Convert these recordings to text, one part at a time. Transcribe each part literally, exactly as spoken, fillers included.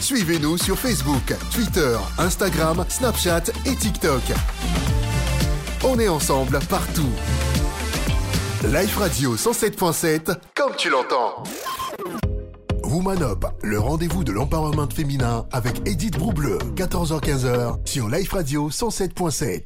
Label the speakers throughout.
Speaker 1: Suivez-nous sur Facebook, Twitter, Instagram, Snapchat et TikTok. On est ensemble partout. Life Radio cent sept point sept, comme tu l'entends. Woman Up, le rendez-vous de l'empowerment féminin avec Edith Broubleu, quatorze heures quinze sur Life Radio cent sept point sept.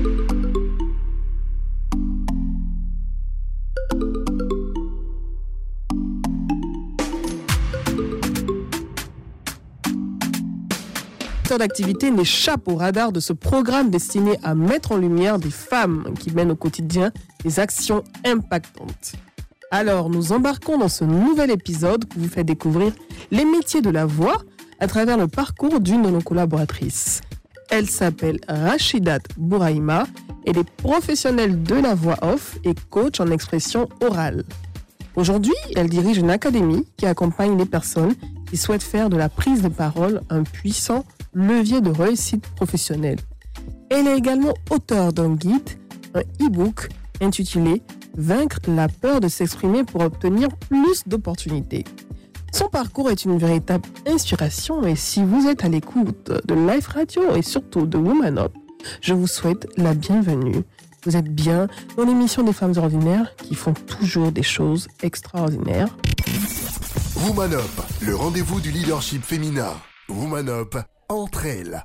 Speaker 2: D'activité n'échappe au radar de ce programme destiné à mettre en lumière des femmes qui mènent au quotidien des actions impactantes. Alors, nous embarquons dans ce nouvel épisode qui vous fait découvrir les métiers de la voix à travers le parcours d'une de nos collaboratrices. Elle s'appelle Rachidat Bouraïma, elle est professionnelle de la voix off et coach en expression orale. Aujourd'hui, elle dirige une académie qui accompagne les personnes qui souhaitent faire de la prise de parole un puissant levier de réussite professionnelle. Elle est également auteure d'un guide, un e-book intitulé « Vaincre la peur de s'exprimer pour obtenir plus d'opportunités ». Son parcours est une véritable inspiration et si vous êtes à l'écoute de Life Radio et surtout de Woman Up, je vous souhaite la bienvenue. Vous êtes bien dans l'émission des femmes ordinaires qui font toujours des choses extraordinaires.
Speaker 1: Woman Up, le rendez-vous du leadership féminin. Woman Up, entre elles.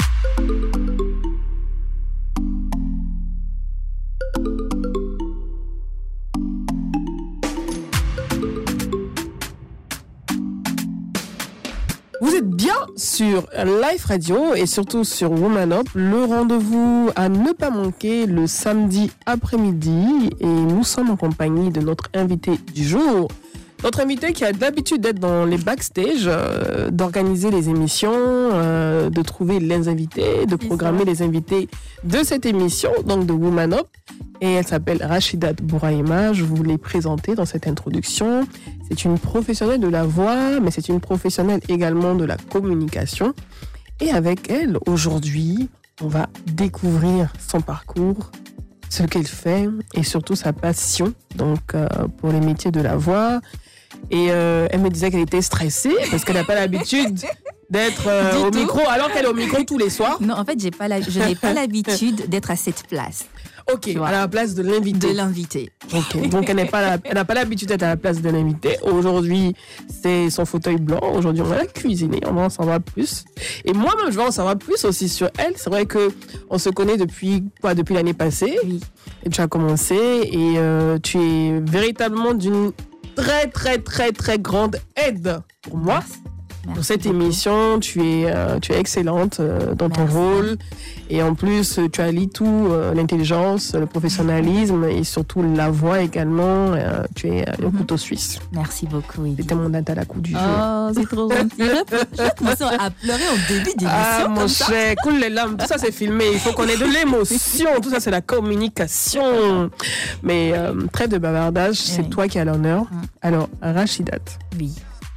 Speaker 2: Vous êtes bien sur Life Radio et surtout sur Woman Up, le rendez-vous à ne pas manquer le samedi après-midi et nous sommes en compagnie de notre invité du jour. Notre invité qui a l'habitude d'être dans les backstage, euh, d'organiser les émissions, euh, de trouver les invités, de programmer les invités de cette émission, donc de Woman Up. Et elle s'appelle Rachidat Bouraïma, je vous l'ai présentée dans cette introduction. C'est une professionnelle de la voix, mais c'est une professionnelle également de la communication. Et avec elle, aujourd'hui, on va découvrir son parcours, ce qu'elle fait et surtout sa passion donc, euh, pour les métiers de la voix. Et euh, elle me disait qu'elle était stressée parce qu'elle n'a pas l'habitude d'être euh, au tout. micro, alors qu'elle est au micro tous les soirs.
Speaker 3: Non, en fait, j'ai pas la, je n'ai pas l'habitude d'être à cette place.
Speaker 2: Ok, à la place de l'invité.
Speaker 3: De l'invité.
Speaker 2: Ok, donc elle n'est pas la, elle n'a pas l'habitude d'être à la place de l'invité. Aujourd'hui, c'est son fauteuil blanc. Aujourd'hui, on va la cuisiner. On va en savoir plus. Et moi-même, je vais en savoir plus aussi sur elle. C'est vrai que on se connaît depuis quoi, depuis l'année passée.
Speaker 3: Oui.
Speaker 2: Et tu as commencé et euh, tu es véritablement d'une très très très très grande aide pour moi.
Speaker 3: Merci. Merci
Speaker 2: pour cette
Speaker 3: beaucoup.
Speaker 2: émission. Tu es, euh, tu es excellente euh, dans ton
Speaker 3: Merci.
Speaker 2: rôle. Et en plus, tu allies tout, euh, l'intelligence, le professionnalisme et surtout la voix également. Euh, tu es euh, un
Speaker 3: Mm-hmm.
Speaker 2: couteau suisse.
Speaker 3: Merci beaucoup, Edith.
Speaker 2: C'était mon date à la coup du jour.
Speaker 3: Oh, c'est trop gentil. Je vais commencer à pleurer au début d'émission.
Speaker 2: Ah, mon
Speaker 3: comme ça.
Speaker 2: cher, coule les larmes. Tout ça, c'est filmé. Il faut qu'on ait de l'émotion. Tout ça, c'est la communication. Mais euh, trêve de bavardage, c'est
Speaker 3: Oui.
Speaker 2: toi qui as l'honneur.
Speaker 3: Mm.
Speaker 2: Alors, Rachidat,
Speaker 3: Oui.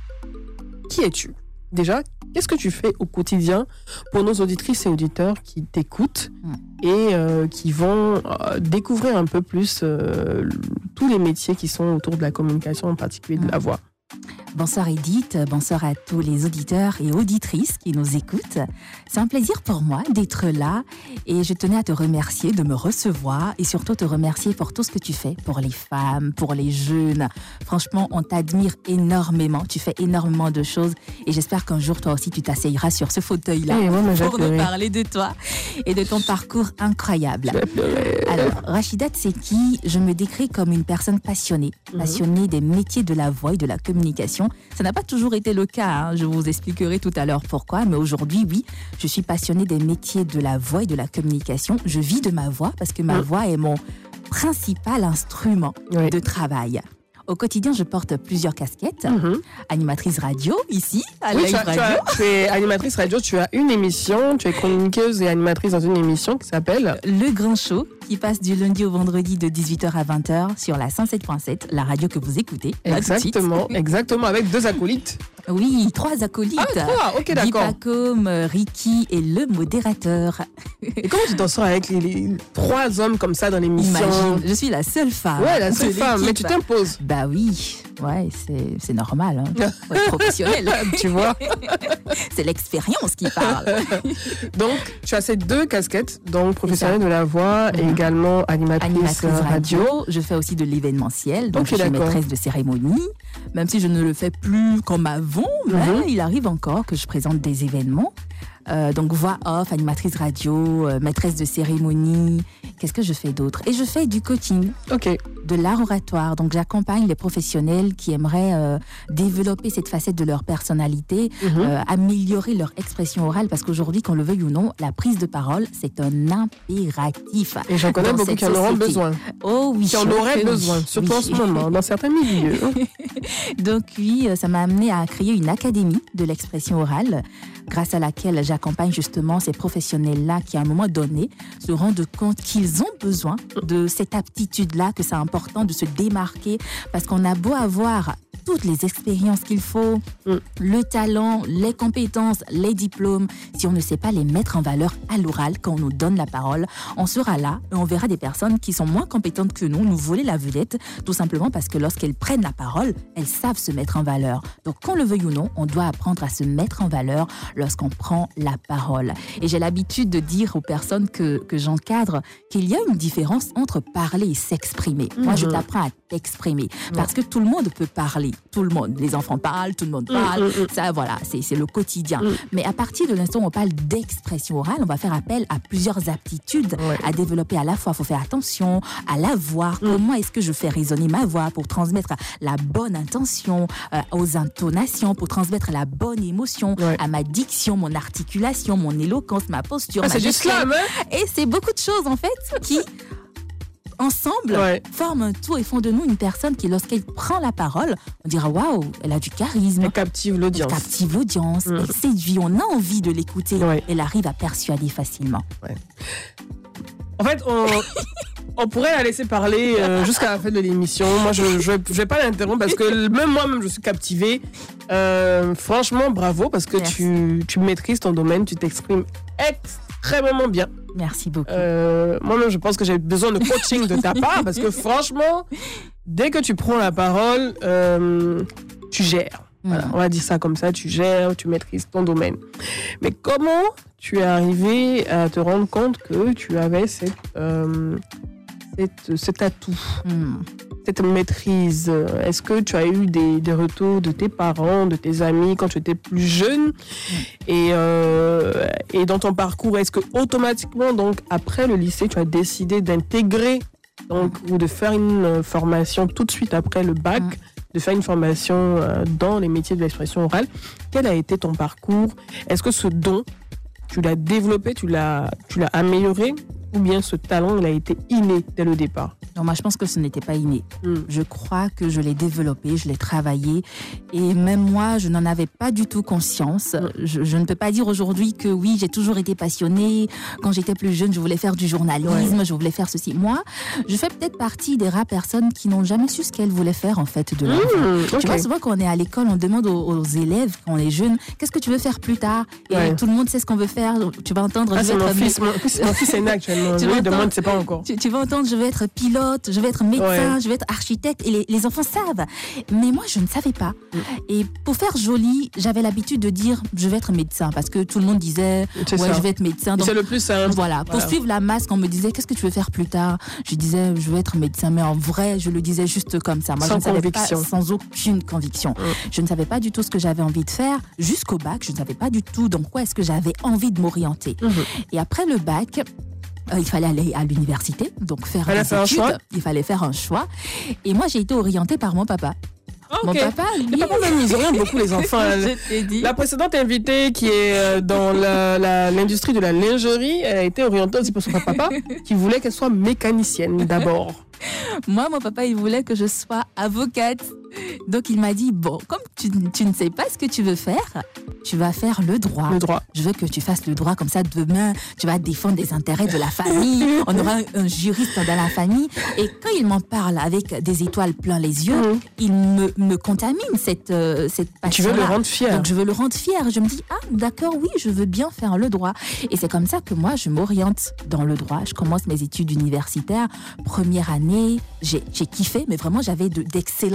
Speaker 2: qui es-tu? Déjà, qu'est-ce que tu fais au quotidien pour nos auditrices et auditeurs qui t'écoutent
Speaker 3: Mm.
Speaker 2: et euh, qui vont euh, découvrir un peu plus euh, tous les métiers qui sont autour de la communication, en particulier de
Speaker 3: Mm.
Speaker 2: la voix?
Speaker 3: Bonsoir Edith, bonsoir à tous les auditeurs et auditrices qui nous écoutent. C'est un plaisir pour moi d'être là et je tenais à te remercier de me recevoir et surtout te remercier pour tout ce que tu fais pour les femmes, pour les jeunes. Franchement, on t'admire énormément, tu fais énormément de choses et j'espère qu'un jour toi aussi tu t'asseyeras sur ce fauteuil-là
Speaker 2: Eh, moi, mais j'ai
Speaker 3: pour nous
Speaker 2: pleuré.
Speaker 3: parler de toi et de ton parcours incroyable.
Speaker 2: Je vais pleurer.
Speaker 3: Alors, Rachidat, c'est qui? Je me décris comme une personne passionnée, passionnée des métiers de la voix et de la communication. Ça n'a pas toujours été le cas, hein. Je vous expliquerai tout à l'heure pourquoi, mais aujourd'hui, oui, je suis passionnée des métiers de la voix et de la communication. Je vis de ma voix parce que ma
Speaker 2: Mm.
Speaker 3: voix est mon principal instrument
Speaker 2: Oui.
Speaker 3: de travail. Au quotidien, je porte plusieurs casquettes.
Speaker 2: Mhm.
Speaker 3: Animatrice radio, ici, à
Speaker 2: Oui,
Speaker 3: Live
Speaker 2: tu, as- tu
Speaker 3: Radio.
Speaker 2: as- tu es animatrice radio, tu as une émission, tu es chroniqueuse et animatrice dans une émission qui s'appelle
Speaker 3: Le Grand Show, qui passe du lundi au vendredi de dix-huit heures à vingt heures sur la cent sept point sept, la radio que vous écoutez. Là, tout de suite.
Speaker 2: Exactement, exactement, avec deux acolytes.
Speaker 3: Oui, trois acolytes.
Speaker 2: Ah, trois, ok, d'accord.
Speaker 3: Dipacom, Ricky et le modérateur.
Speaker 2: Et comment tu t'en sors avec les, les trois hommes comme ça dans l'émission?
Speaker 3: Imagine, je suis la seule femme.
Speaker 2: Ouais, la
Speaker 3: de
Speaker 2: seule femme, mais tu
Speaker 3: l'équipe.
Speaker 2: t'imposes.
Speaker 3: Bah oui, Ouais, c'est, c'est normal. Hein. Faut être professionnel.
Speaker 2: Tu vois.
Speaker 3: C'est l'expérience qui parle.
Speaker 2: Donc, tu as ces deux casquettes, donc professionnelle de la voix mmh. et également animatrice, animatrice radio.
Speaker 3: radio. Je fais aussi de l'événementiel, donc okay, je suis
Speaker 2: d'accord.
Speaker 3: maîtresse de cérémonie. Même si je ne le fais plus comme avant, mmh. mais il arrive encore que je présente des événements. Euh, donc voix off, animatrice radio, euh, maîtresse de cérémonie. Qu'est-ce que je fais d'autre? Et je fais du coaching,
Speaker 2: okay.
Speaker 3: de l'art oratoire. Donc j'accompagne les professionnels qui aimeraient euh, développer cette facette de leur personnalité, mm-hmm. euh, améliorer leur expression orale, parce qu'aujourd'hui, qu'on le veuille ou non, la prise de parole, c'est un impératif.
Speaker 2: Et j'en connais beaucoup qui en auront besoin.
Speaker 3: Oh oui.
Speaker 2: Qui en auraient besoin, surtout oui. en ce moment, dans certains milieux.
Speaker 3: Donc oui, ça m'a amené à créer une académie de l'expression orale, grâce à laquelle j'accompagne justement ces professionnels-là qui, à un moment donné, se rendent compte qu'ils ont besoin de cette aptitude-là, que c'est important de se démarquer, parce qu'on a beau avoir toutes les expériences qu'il faut, mm. le talent, les compétences, les diplômes, si on ne sait pas les mettre en valeur à l'oral, quand on nous donne la parole, on sera là et on verra des personnes qui sont moins compétentes que nous, nous voler la vedette, tout simplement parce que lorsqu'elles prennent la parole, elles savent se mettre en valeur. Donc, qu'on le veuille ou non, on doit apprendre à se mettre en valeur lorsqu'on prend la parole. Et j'ai l'habitude de dire aux personnes que, que j'encadre qu'il y a une différence entre parler et s'exprimer. Mm-hmm. Moi, je t'apprends à t'exprimer, mm-hmm. parce que tout le monde peut parler. Tout le monde, les enfants parlent, tout le monde parle, mmh, mmh. ça voilà, c'est, c'est le quotidien. Mmh. Mais à partir de l'instant où on parle d'expression orale, on va faire appel à plusieurs aptitudes ouais. à développer à la fois. Il faut faire attention à la voix, mmh. comment est-ce que je fais résonner ma voix pour transmettre la bonne intention, euh, aux intonations, pour transmettre la bonne émotion, ouais. à ma diction, mon articulation, mon éloquence, ma posture.
Speaker 2: Ah,
Speaker 3: ma
Speaker 2: c'est du slam, hein?
Speaker 3: Et c'est beaucoup de choses en fait qui... ensemble, ouais. forment un tout et font de nous une personne qui, lorsqu'elle prend la parole, on dira waouh, elle a du charisme.
Speaker 2: Elle captive l'audience.
Speaker 3: Elle captive l'audience, mmh. elle séduit, on a envie de l'écouter. Ouais. Elle arrive à persuader facilement.
Speaker 2: Ouais. En fait, on, on pourrait la laisser parler euh, jusqu'à la fin de l'émission. Moi, je ne vais pas l'interrompre parce que même moi-même, je suis captivée. Euh, franchement, bravo parce que tu, tu maîtrises ton domaine, tu t'exprimes extrêmement bien.
Speaker 3: Merci beaucoup.
Speaker 2: Euh, moi-même, je pense que j'ai besoin de coaching de ta part parce que franchement, dès que tu prends la parole, euh, tu gères. Mmh. Voilà, on va dire ça comme ça, tu gères, tu maîtrises ton domaine. Mais comment tu es arrivé à te rendre compte que tu avais cette, euh, cette, cet atout, mmh. cette maîtrise? Est-ce que tu as eu des, des retours de tes parents, de tes amis quand tu étais plus jeune? mmh. et, euh, et dans ton parcours, est-ce que automatiquement, donc, après le lycée, tu as décidé d'intégrer donc, mmh. ou de faire une formation tout de suite après le bac, mmh. de faire une formation euh, dans les métiers de l'expression orale? Quel a été ton parcours? Est-ce que ce don, tu l'as développé, tu l'as, tu l'as amélioré, ou bien ce talent, il a été inné dès le départ?
Speaker 3: Non, moi, je pense que ce n'était pas inné. Mm. Je crois que je l'ai développé, je l'ai travaillé. Et même moi, je n'en avais pas du tout conscience. Mm. Je, je ne peux pas dire aujourd'hui que oui, j'ai toujours été passionnée. Quand j'étais plus jeune, je voulais faire du journalisme, ouais. je voulais faire ceci. Moi, je fais peut-être partie des rares personnes qui n'ont jamais su ce qu'elles voulaient faire, en fait, de leur vie. Mm, okay. Tu vois, souvent, quand on est à l'école, on demande aux, aux élèves, quand on est jeune, qu'est-ce que tu veux faire plus tard? Et ouais. tout le monde sait ce qu'on veut faire. Tu vas entendre...
Speaker 2: Ah,
Speaker 3: je
Speaker 2: c'est
Speaker 3: vais
Speaker 2: mon,
Speaker 3: être...
Speaker 2: fils, mon, mon fils est né actuellement. Tu oui, de moi, je ne sais pas encore.
Speaker 3: Tu, tu vas entendre, je vais être pilote, je vais être médecin, ouais. je vais être architecte, et les, les enfants savent. Mais moi, je ne savais pas. Mm. Et pour faire joli, j'avais l'habitude de dire, je vais être médecin, parce que tout le monde disait, c'est ouais, ça. je vais être médecin. Donc,
Speaker 2: c'est le plus simple.
Speaker 3: Voilà. Pour voilà. suivre la masse, quand on me disait, qu'est-ce que tu veux faire plus tard? Je disais, je veux être médecin, mais en vrai, je le disais juste comme ça. Moi,
Speaker 2: sans
Speaker 3: je ne
Speaker 2: conviction.
Speaker 3: savais pas, sans aucune conviction. Mm. Je ne savais pas du tout ce que j'avais envie de faire. Jusqu'au bac, je ne savais pas du tout dans quoi est-ce que j'avais envie de m'orienter. Mm-hmm. Et après le bac, Euh, il fallait aller à l'université, donc faire des
Speaker 2: faire
Speaker 3: études.
Speaker 2: Un choix.
Speaker 3: Il fallait faire un choix. Et moi, j'ai été orientée par mon papa.
Speaker 2: Okay.
Speaker 3: Mon papa, lui...
Speaker 2: Les papas, même, ils orientent beaucoup les enfants.
Speaker 3: Je t'ai dit.
Speaker 2: La précédente invitée, qui est dans la, la, l'industrie de la lingerie, elle a été orientée aussi par son papa, qui voulait qu'elle soit mécanicienne d'abord.
Speaker 3: Moi, mon papa, il voulait que je sois avocate. Donc, il m'a dit, bon, comme tu, tu ne sais pas ce que tu veux faire, tu vas faire le droit.
Speaker 2: Le droit.
Speaker 3: Je veux que tu fasses le droit, comme ça, demain, tu vas défendre les intérêts de la famille. On aura un, un juriste dans la famille. Et quand il m'en parle avec des étoiles plein les yeux, mmh. il me, me contamine, cette, euh, cette passion-là.
Speaker 2: Tu veux le rendre fier.
Speaker 3: Donc, je veux le rendre fier. Je me dis, ah, d'accord, oui, je veux bien faire le droit. Et c'est comme ça que moi, je m'oriente dans le droit. Je commence mes études universitaires. Première année, j'ai, j'ai kiffé, mais vraiment, j'avais de, d'excellents professeurs.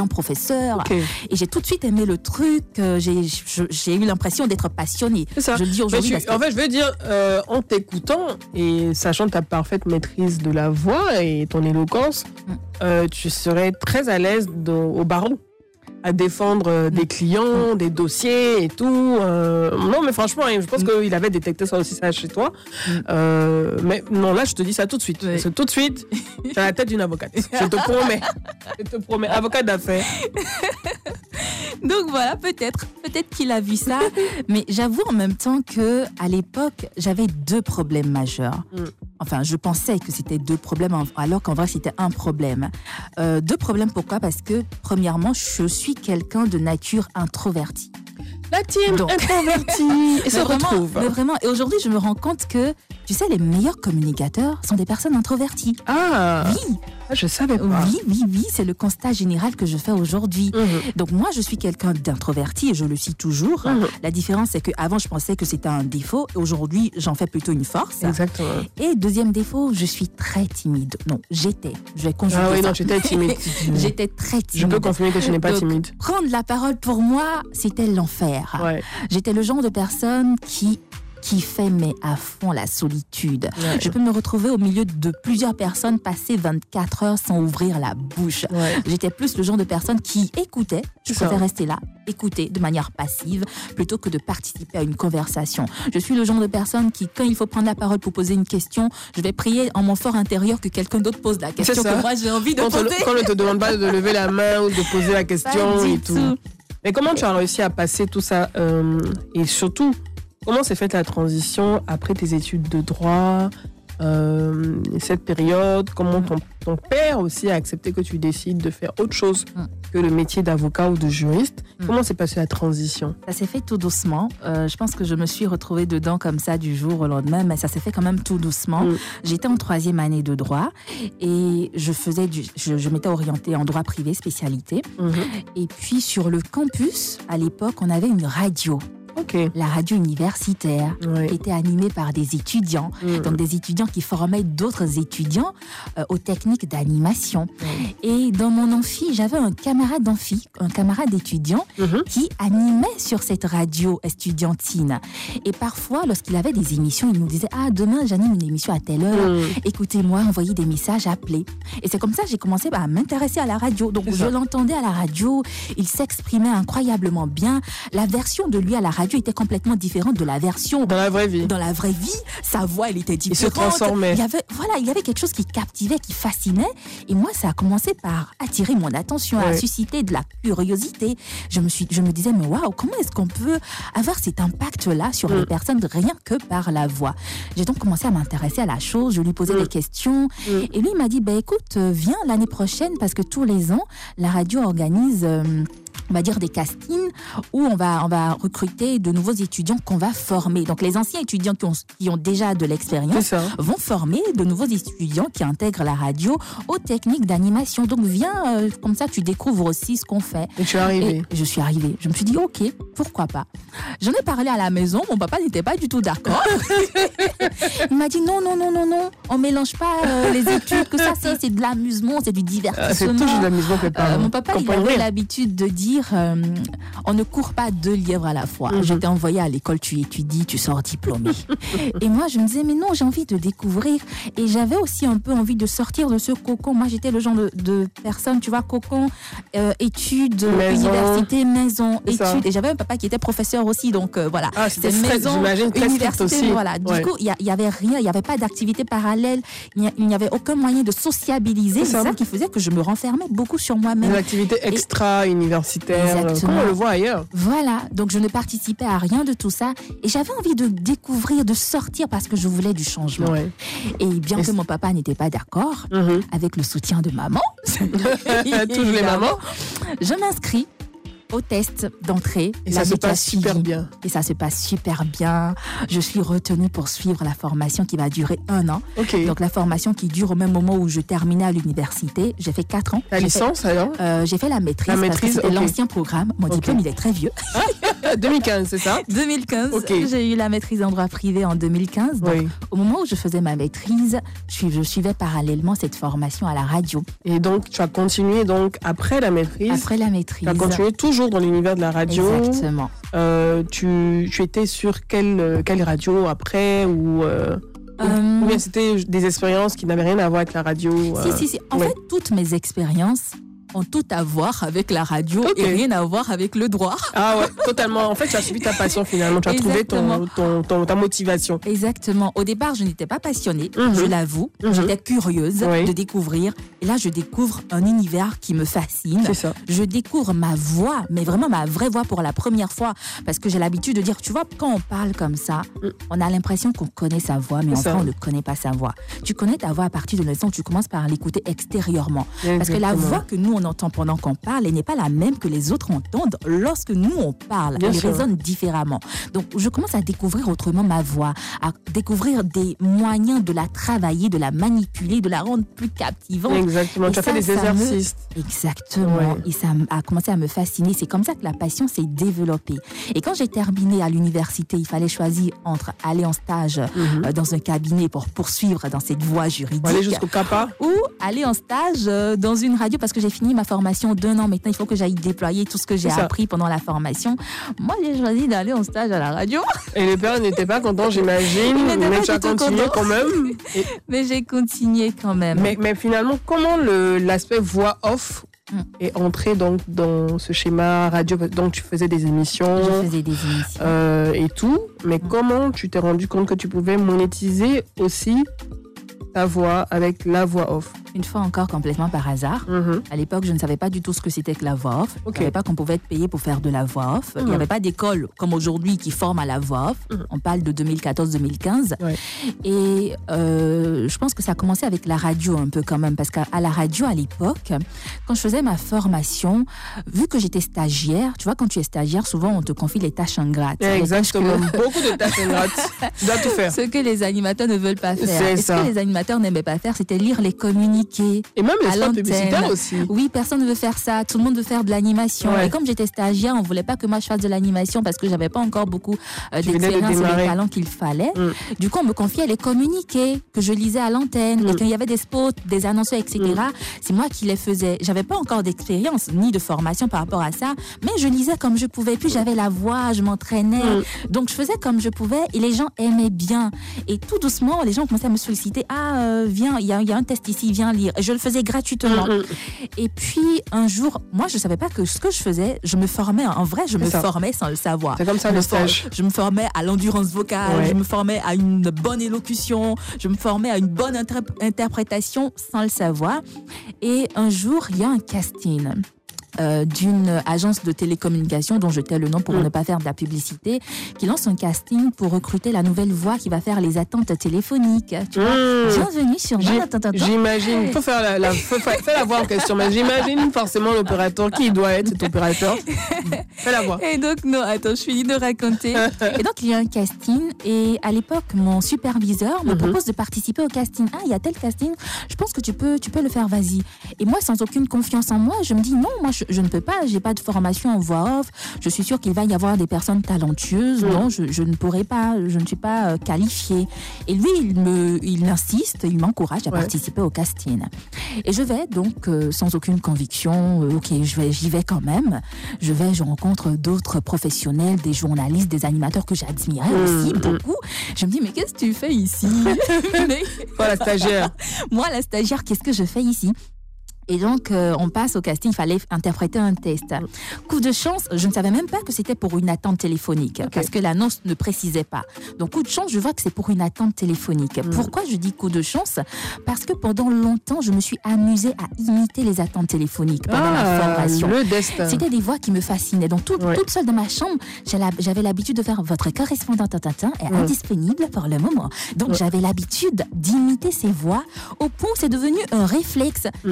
Speaker 3: douceur.
Speaker 2: Okay.
Speaker 3: Et j'ai tout de suite aimé le truc. J'ai, j'ai eu l'impression d'être passionnée.
Speaker 2: C'est ça.
Speaker 3: Je le dis aujourd'hui.
Speaker 2: Tu, en fait, je veux dire, euh, en t'écoutant et sachant ta parfaite maîtrise de la voix et ton éloquence, mm. euh, tu serais très à l'aise dans, au barreau, à défendre des clients, des dossiers et tout. Euh, non, mais franchement, je pense mm. qu'il avait détecté ça aussi ça chez toi. Mm. Euh, mais non, là, je te dis ça tout de suite. Oui. Parce que tout de suite, tu as la tête d'une avocate. Je te promets. Je te promets. Avocate d'affaires.
Speaker 3: Donc voilà, peut-être, peut-être qu'il a vu ça. Mais j'avoue en même temps que à l'époque, j'avais deux problèmes majeurs. Mm. Enfin, je pensais que c'était deux problèmes, alors qu'en vrai, c'était un problème. Euh, deux problèmes, pourquoi ? Parce que, premièrement, je suis quelqu'un de nature introvertie.
Speaker 2: La team Donc, introvertie et se
Speaker 3: vraiment,
Speaker 2: retrouve.
Speaker 3: Mais vraiment, et aujourd'hui, je me rends compte que, tu sais, les meilleurs communicateurs sont des personnes introverties.
Speaker 2: Ah
Speaker 3: oui.
Speaker 2: Je savais pas.
Speaker 3: Oui, oui, oui, c'est le constat général que je fais aujourd'hui.
Speaker 2: Mmh.
Speaker 3: Donc moi, je suis quelqu'un d'introverti et je le suis toujours. Mmh. La différence, c'est qu'avant, je pensais que c'était un défaut. Et aujourd'hui, j'en fais plutôt une force.
Speaker 2: Exactement.
Speaker 3: Et deuxième défaut, je suis très timide. Non, j'étais. Je vais conjuguer
Speaker 2: Ah oui,
Speaker 3: ça.
Speaker 2: non, j'étais timide.
Speaker 3: J'étais très timide.
Speaker 2: Je peux confirmer que tu n'es pas
Speaker 3: Donc,
Speaker 2: timide.
Speaker 3: Prendre la parole pour moi, c'était l'enfer.
Speaker 2: Ouais.
Speaker 3: J'étais le genre de personne qui... qui fait mais à fond la solitude.
Speaker 2: Ouais.
Speaker 3: Je peux me retrouver au milieu de plusieurs personnes, passer vingt-quatre heures sans ouvrir la bouche.
Speaker 2: Ouais.
Speaker 3: J'étais plus le genre de personne qui écoutait. Je
Speaker 2: C'est
Speaker 3: préfère
Speaker 2: ça.
Speaker 3: rester là, écouter de manière passive, plutôt que de participer à une conversation. Je suis le genre de personne qui, quand il faut prendre la parole pour poser une question, je vais prier en mon fort intérieur que quelqu'un d'autre pose la question que moi j'ai envie de
Speaker 2: quand
Speaker 3: poser.
Speaker 2: Te, quand on ne te demande pas de lever la main ou de poser la question
Speaker 3: Pas
Speaker 2: et
Speaker 3: du
Speaker 2: tout.
Speaker 3: tout.
Speaker 2: Mais comment tu as réussi à passer tout ça euh, et surtout, comment s'est faite la transition après tes études de droit, euh, cette période, comment ton, ton père aussi a accepté que tu décides de faire autre chose
Speaker 3: mm.
Speaker 2: que le métier d'avocat ou de juriste.
Speaker 3: Mm.
Speaker 2: Comment s'est passée la transition ?
Speaker 3: Ça s'est fait tout doucement. Euh, je pense que je me suis retrouvée dedans comme ça du jour au lendemain, mais ça s'est fait quand même tout doucement. Mm. J'étais en troisième année de droit et je faisais du, je, je m'étais orientée en droit privé spécialité. Mm-hmm. Et puis sur le campus, à l'époque, on avait une radio.
Speaker 2: Okay.
Speaker 3: La radio universitaire,
Speaker 2: oui.
Speaker 3: qui était animée par des étudiants, mmh. donc des étudiants qui formaient d'autres étudiants euh, aux techniques d'animation. Mmh. Et dans mon amphi, j'avais un camarade d'amphi, un camarade étudiant mmh. qui animait sur cette radio estudiantine. Et parfois, lorsqu'il avait des émissions, il nous disait « Ah, demain, j'anime une émission à telle heure, mmh. écoutez-moi, envoyez des messages, appelez. » Et c'est comme ça que j'ai commencé à m'intéresser à la radio. Donc, je l'entendais à la radio, il s'exprimait incroyablement bien. La version de lui à la radio était complètement différente de la version
Speaker 2: dans la vraie vie.
Speaker 3: Dans la vraie vie, sa voix, elle était différente.
Speaker 2: Il se transformait.
Speaker 3: Il y avait, voilà, il y avait quelque chose qui captivait, qui fascinait. Et moi, ça a commencé par attirer mon attention, ouais. à susciter de la curiosité. Je me suis, je me disais, mais waouh, comment est-ce qu'on peut avoir cet impact-là sur mm. les personnes rien que par la voix? J'ai donc commencé à m'intéresser à la chose. Je lui posais mm. des questions. Mm. Et lui, il m'a dit, bah, écoute, viens l'année prochaine parce que tous les ans, la radio organise... Euh, on va dire des castings où on va, on va recruter de nouveaux étudiants qu'on va former. Donc, les anciens étudiants qui ont, qui ont déjà de l'expérience vont former de nouveaux étudiants qui intègrent la radio aux techniques d'animation. Donc, viens, euh, comme ça, tu découvres aussi ce qu'on fait.
Speaker 2: Et tu es arrivée.
Speaker 3: Et je suis arrivée. Je me suis dit, OK, pourquoi pas. J'en ai parlé à la maison. Mon papa n'était pas du tout d'accord. Il m'a dit, non, non, non, non, non. On ne mélange pas euh, les études. Que ça, c'est, c'est de l'amusement, c'est du divertissement.
Speaker 2: Euh, c'est toujours de l'amusement que
Speaker 3: euh, Mon papa, il avait l'habitude de dire Euh, on ne court pas deux lièvres à la fois. Mm-hmm. Je t'ai envoyé à l'école, tu étudies, tu sors diplômé. Et moi, je me disais, mais non, j'ai envie de découvrir. Et j'avais aussi un peu envie de sortir de ce cocon. Moi, j'étais le genre de, de personne, tu vois, cocon, euh, études, maison. Université, maison, c'est études. Ça. Et j'avais un papa qui était professeur aussi, donc euh, voilà.
Speaker 2: Ah, c'était maison, j'imagine, université aussi.
Speaker 3: Voilà. Du ouais. coup, il n'y avait rien, il n'y avait pas d'activité parallèle, il n'y avait aucun moyen de sociabiliser. C'est, c'est ça. ça qui faisait que je me renfermais beaucoup sur moi-même.
Speaker 2: Des activités extra-universitaires. Comme on le voit ailleurs.
Speaker 3: Voilà, donc je ne participais à rien de tout ça et j'avais envie de découvrir, de sortir parce que je voulais du changement. Ouais. Et bien et que c'est... mon papa n'était pas d'accord, mm-hmm. avec le soutien de maman,
Speaker 2: toujours les mamans,
Speaker 3: je m'inscris au test d'entrée.
Speaker 2: Et ça se passe super bien.
Speaker 3: Et ça se passe super bien. Je suis retenue pour suivre la formation qui va durer un an.
Speaker 2: Okay.
Speaker 3: Donc la formation qui dure au même moment où je terminais à l'université. J'ai fait quatre ans.
Speaker 2: La
Speaker 3: j'ai
Speaker 2: licence
Speaker 3: fait,
Speaker 2: alors
Speaker 3: euh, J'ai fait la maîtrise.
Speaker 2: La maîtrise,
Speaker 3: parce que c'était
Speaker 2: okay.
Speaker 3: l'ancien programme. Mon
Speaker 2: okay.
Speaker 3: diplôme, il est très vieux.
Speaker 2: deux mille quinze, c'est ça?
Speaker 3: deux mille quinze.
Speaker 2: Okay.
Speaker 3: J'ai eu la maîtrise en droit privé en deux mille quinze. Donc,
Speaker 2: oui.
Speaker 3: au moment où je faisais ma maîtrise, je, je suivais parallèlement cette formation à la radio.
Speaker 2: Et donc, tu as continué donc après la maîtrise.
Speaker 3: Après la maîtrise.
Speaker 2: Tu as continué toujours dans l'univers de la radio.
Speaker 3: Exactement.
Speaker 2: Euh, tu, tu étais sur quelle, quelle radio après ou, euh,
Speaker 3: euh...
Speaker 2: ou bien c'était des expériences qui n'avaient rien à voir avec la radio?
Speaker 3: Si, euh... si, si. En ouais. fait, toutes mes expériences ont tout à voir avec la radio okay. et rien à voir avec le droit.
Speaker 2: Ah ouais, totalement. En fait, tu as suivi ta passion finalement. Tu as
Speaker 3: Exactement.
Speaker 2: trouvé ton, ton, ton, ta motivation.
Speaker 3: Exactement. Au départ, je n'étais pas passionnée,
Speaker 2: mm-hmm.
Speaker 3: je l'avoue. Mm-hmm. J'étais curieuse
Speaker 2: oui.
Speaker 3: de découvrir. Et là, je découvre un univers qui me fascine.
Speaker 2: C'est ça.
Speaker 3: Je découvre ma voix, mais vraiment ma vraie voix pour la première fois. Parce que j'ai l'habitude de dire, tu vois, quand on parle comme ça, mm. on a l'impression qu'on connaît sa voix, mais en fait, on ne connaît pas sa voix. Tu connais ta voix à partir de l'instant où tu commences par l'écouter extérieurement. Exactement. Parce que la voix que nous, on entend pendant qu'on parle, elle n'est pas la même que les autres entendent lorsque nous, on parle. Bien elle sûr. Résonne différemment. Donc, je commence à découvrir autrement ma voix, à découvrir des moyens de la travailler, de la manipuler, de la rendre plus captivante.
Speaker 2: Exactement. Et tu ça, as fait des exercices.
Speaker 3: Me... Exactement. Ouais. Et ça a commencé à me fasciner. C'est comme ça que la passion s'est développée. Et quand j'ai terminé à l'université, il fallait choisir entre aller en stage mm-hmm. euh, dans un cabinet pour poursuivre dans cette voie juridique.
Speaker 2: Aller jusqu'au CAPA.
Speaker 3: Ou aller en stage euh, dans une radio parce que j'ai fini ma formation de non, maintenant il faut que j'aille déployer tout ce que j'ai appris pendant la formation. Moi, j'ai choisi d'aller en stage à la radio.
Speaker 2: Et les pères n'étaient pas contents, j'imagine, mais tu as continué quand même. Et...
Speaker 3: Mais j'ai continué quand même.
Speaker 2: Mais, mais finalement, comment le, l'aspect voix off mm. est entré donc dans ce schéma radio? Donc tu faisais des émissions.
Speaker 3: Je faisais des émissions.
Speaker 2: Euh, et tout. Mais mm. comment tu t'es rendu compte que tu pouvais monétiser aussi ta voix avec la voix off?
Speaker 3: Une fois encore, complètement par hasard.
Speaker 2: Mm-hmm.
Speaker 3: À l'époque, je ne savais pas du tout ce que c'était que la voix off. Okay. Je ne savais pas qu'on pouvait être payé pour faire de la voix off. Mm-hmm. Il n'y avait pas d'école comme aujourd'hui qui forme à la voix off. Mm-hmm. On parle de deux mille quatorze deux mille quinze.
Speaker 2: Ouais.
Speaker 3: Et euh, je pense que ça a commencé avec la radio un peu quand même. Parce qu'à la radio, à l'époque, quand je faisais ma formation, vu que j'étais stagiaire, tu vois, quand tu es stagiaire, souvent, on te confie les tâches ingrates.
Speaker 2: Exactement. Que... Beaucoup de tâches ingrates. Tu dois tout faire.
Speaker 3: Ce que les animateurs ne veulent pas faire.
Speaker 2: C'est
Speaker 3: Et
Speaker 2: ça.
Speaker 3: ce que les animateurs n'aimaient pas faire, c'était lire les communiqués.
Speaker 2: Et même les spots publicitaires aussi.
Speaker 3: Oui, personne ne veut faire ça. Tout le monde veut faire de l'animation. Ouais. Et comme j'étais stagiaire, on ne voulait pas que moi je fasse de l'animation parce que je n'avais pas encore beaucoup euh, d'expérience et de talent qu'il fallait. Mm. Du coup, on me confiait les communiqués que je lisais à l'antenne. Mm. Et quand il y avait des spots, des annonceurs, et cetera, mm. c'est moi qui les faisais. Je n'avais pas encore d'expérience ni de formation par rapport à ça, mais je lisais comme je pouvais. Puis j'avais la voix, je m'entraînais. Mm. Donc je faisais comme je pouvais et les gens aimaient bien. Et tout doucement, les gens commençaient à me solliciter. Ah, euh, viens, il y, y a un test ici, viens lire. Et je le faisais gratuitement. Mm-hmm. Et puis, un jour, moi, je ne savais pas que ce que je faisais, je me formais, en vrai, je me
Speaker 2: ça.
Speaker 3: formais sans le savoir.
Speaker 2: C'est comme ça, le stage.
Speaker 3: Je me formais à l'endurance vocale, ouais. je me formais à une bonne élocution, je me formais à une bonne inter- interprétation sans le savoir. Et un jour, il y a un casting. Euh, d'une agence de télécommunication dont je tais le nom pour mmh. ne pas faire de la publicité, qui lance un casting pour recruter la nouvelle voix qui va faire les attentes téléphoniques. Tu vois, mmh. bienvenue sur
Speaker 2: J'im- J'imagine, il faut faire la, la, faut faire, faire la voix en question, mais j'imagine forcément l'opérateur, qui doit être cet opérateur. Fais la voix.
Speaker 3: Et donc, non, attends, je finis de raconter. Et donc, il y a un casting, et à l'époque, mon superviseur me mmh. propose de participer au casting. Ah, il y a tel casting, je pense que tu peux, tu peux le faire, vas-y. Et moi, sans aucune confiance en moi, je me dis non, moi, je, je ne peux pas, j'ai pas de formation en voix off, je suis sûre qu'il va y avoir des personnes talentueuses, mmh. non, je, je ne pourrais pas, je ne suis pas euh, qualifiée. Et lui, il, me, il insiste, il m'encourage à ouais. participer au casting. Et je vais donc, euh, sans aucune conviction, euh, ok, je vais, j'y vais quand même, je vais, je rencontre d'autres professionnels, des journalistes, des animateurs que j'admirais mmh. aussi beaucoup. Je me dis, mais qu'est-ce que tu fais ici? mais...
Speaker 2: Toi, la stagiaire.
Speaker 3: Moi, la stagiaire, qu'est-ce que je fais ici? Et donc, euh, on passe au casting, il fallait interpréter un test. Coup de chance, je ne savais même pas que c'était pour une attente téléphonique, okay. parce que l'annonce ne précisait pas. Donc, coup de chance, je vois que c'est pour une attente téléphonique. Mm. Pourquoi je dis coup de chance? Parce que pendant longtemps, je me suis amusée à imiter les attentes téléphoniques pendant ah, la formation.
Speaker 2: Le destin.
Speaker 3: C'était des voix qui me fascinaient. Donc, tout, ouais. toute seule dans ma chambre, j'avais l'habitude de faire « Votre correspondante est mm. indisponible pour le moment ». Donc, ouais. j'avais l'habitude d'imiter ces voix au point où c'est devenu un réflexe. Mm. Et donc, quand moi,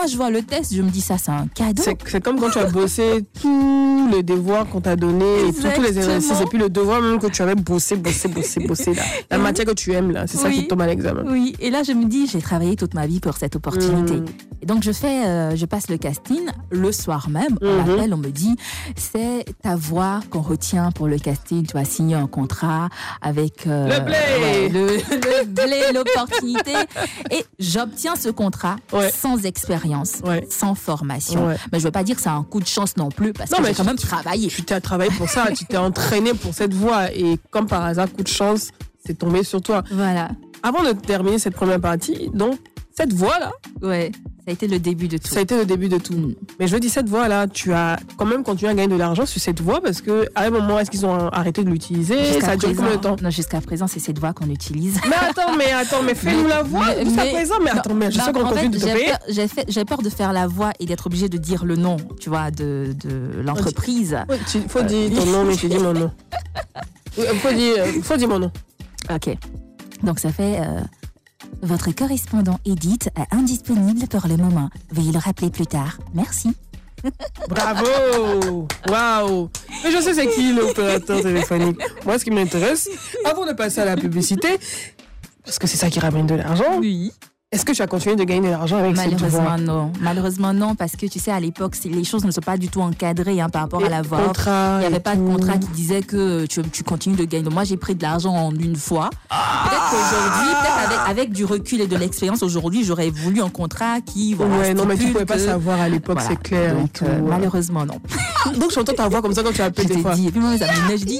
Speaker 3: quand je vois le test, je me dis ça, c'est un cadeau.
Speaker 2: C'est, c'est comme quand tu as bossé tous les devoirs qu'on t'a donnés, et tous, tous les exercices, et puis le devoir même que tu avais bossé, bossé, bossé, bossé, là. La matière que tu aimes, là, c'est oui. ça qui tombe à l'examen.
Speaker 3: Oui, et là, je me dis, j'ai travaillé toute ma vie pour cette opportunité. Mmh. Et donc, je fais, euh, je passe le casting le soir même. On mmh. m'appelle, on me dit, c'est ta voix qu'on retient pour le casting. Tu as signé un contrat avec euh,
Speaker 2: le blé,
Speaker 3: ouais, le, le blé, l'opportunité. Et j'obtiens ce contrat ouais. sans expérience, ouais. sans formation. Ouais. Mais je ne veux pas dire que c'est un coup de chance non plus, parce non, que j'ai quand même
Speaker 2: tu,
Speaker 3: travaillé.
Speaker 2: Tu t'as travaillé pour ça, tu t'es entraîné pour cette voix. Et comme par hasard, coup de chance, c'est tombé sur toi.
Speaker 3: Voilà.
Speaker 2: Avant de terminer cette première partie, donc, cette voix-là...
Speaker 3: Ouais. Ça a été le début de tout.
Speaker 2: Ça a été le début de tout. Mmh. Mais je veux dire, cette voix-là, tu as quand même continué à gagner de l'argent sur cette voix parce qu'à un moment, est-ce qu'ils ont arrêté de l'utiliser?
Speaker 3: Jusqu'à
Speaker 2: Ça a duré
Speaker 3: combien
Speaker 2: de temps?
Speaker 3: Non, jusqu'à présent, c'est cette voix qu'on utilise.
Speaker 2: Mais attends, mais attends, mais fais-nous mais, la voix mais, jusqu'à mais, présent. Mais attends, mais je sais qu'on continue de te payer.
Speaker 3: J'ai, fait, j'ai peur de faire la voix et d'être obligée de dire le nom, tu vois, de, de l'entreprise.
Speaker 2: Il faut euh, dire ton nom, mais tu dis mon nom. Il faut dire, faut dire mon nom.
Speaker 3: Ok. Donc, ça fait... Euh, Votre correspondant Edith est indisponible pour le moment. Veuillez le rappeler plus tard. Merci.
Speaker 2: Bravo! Waouh! Mais je sais c'est qui l'opérateur téléphonique. Moi, ce qui m'intéresse, avant de passer à la publicité, parce que c'est ça qui ramène de l'argent.
Speaker 3: Oui.
Speaker 2: Est-ce que tu as continué de gagner de l'argent avec cette voix?
Speaker 3: Malheureusement, non. Malheureusement, non, parce que tu sais, à l'époque, les choses ne sont pas du tout encadrées hein, par rapport
Speaker 2: et
Speaker 3: à la voix. Il n'y avait pas tout. de contrat qui disait que tu, tu continues de gagner. Donc, moi, j'ai pris de l'argent en une fois. Ah peut-être qu'aujourd'hui, peut-être avec, avec du recul et de l'expérience, aujourd'hui, j'aurais voulu un contrat qui... Voilà,
Speaker 2: ouais, non, mais tu ne pouvais
Speaker 3: que...
Speaker 2: pas savoir à l'époque, voilà. c'est clair.
Speaker 3: Donc, euh, malheureusement, non.
Speaker 2: Donc, j'entends ta voix comme ça quand tu appelles des fois.
Speaker 3: Dit, et puis moi, ça me je dis...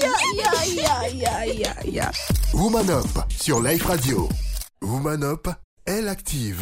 Speaker 1: Woman Up sur Life Radio. Woman Up, elle active.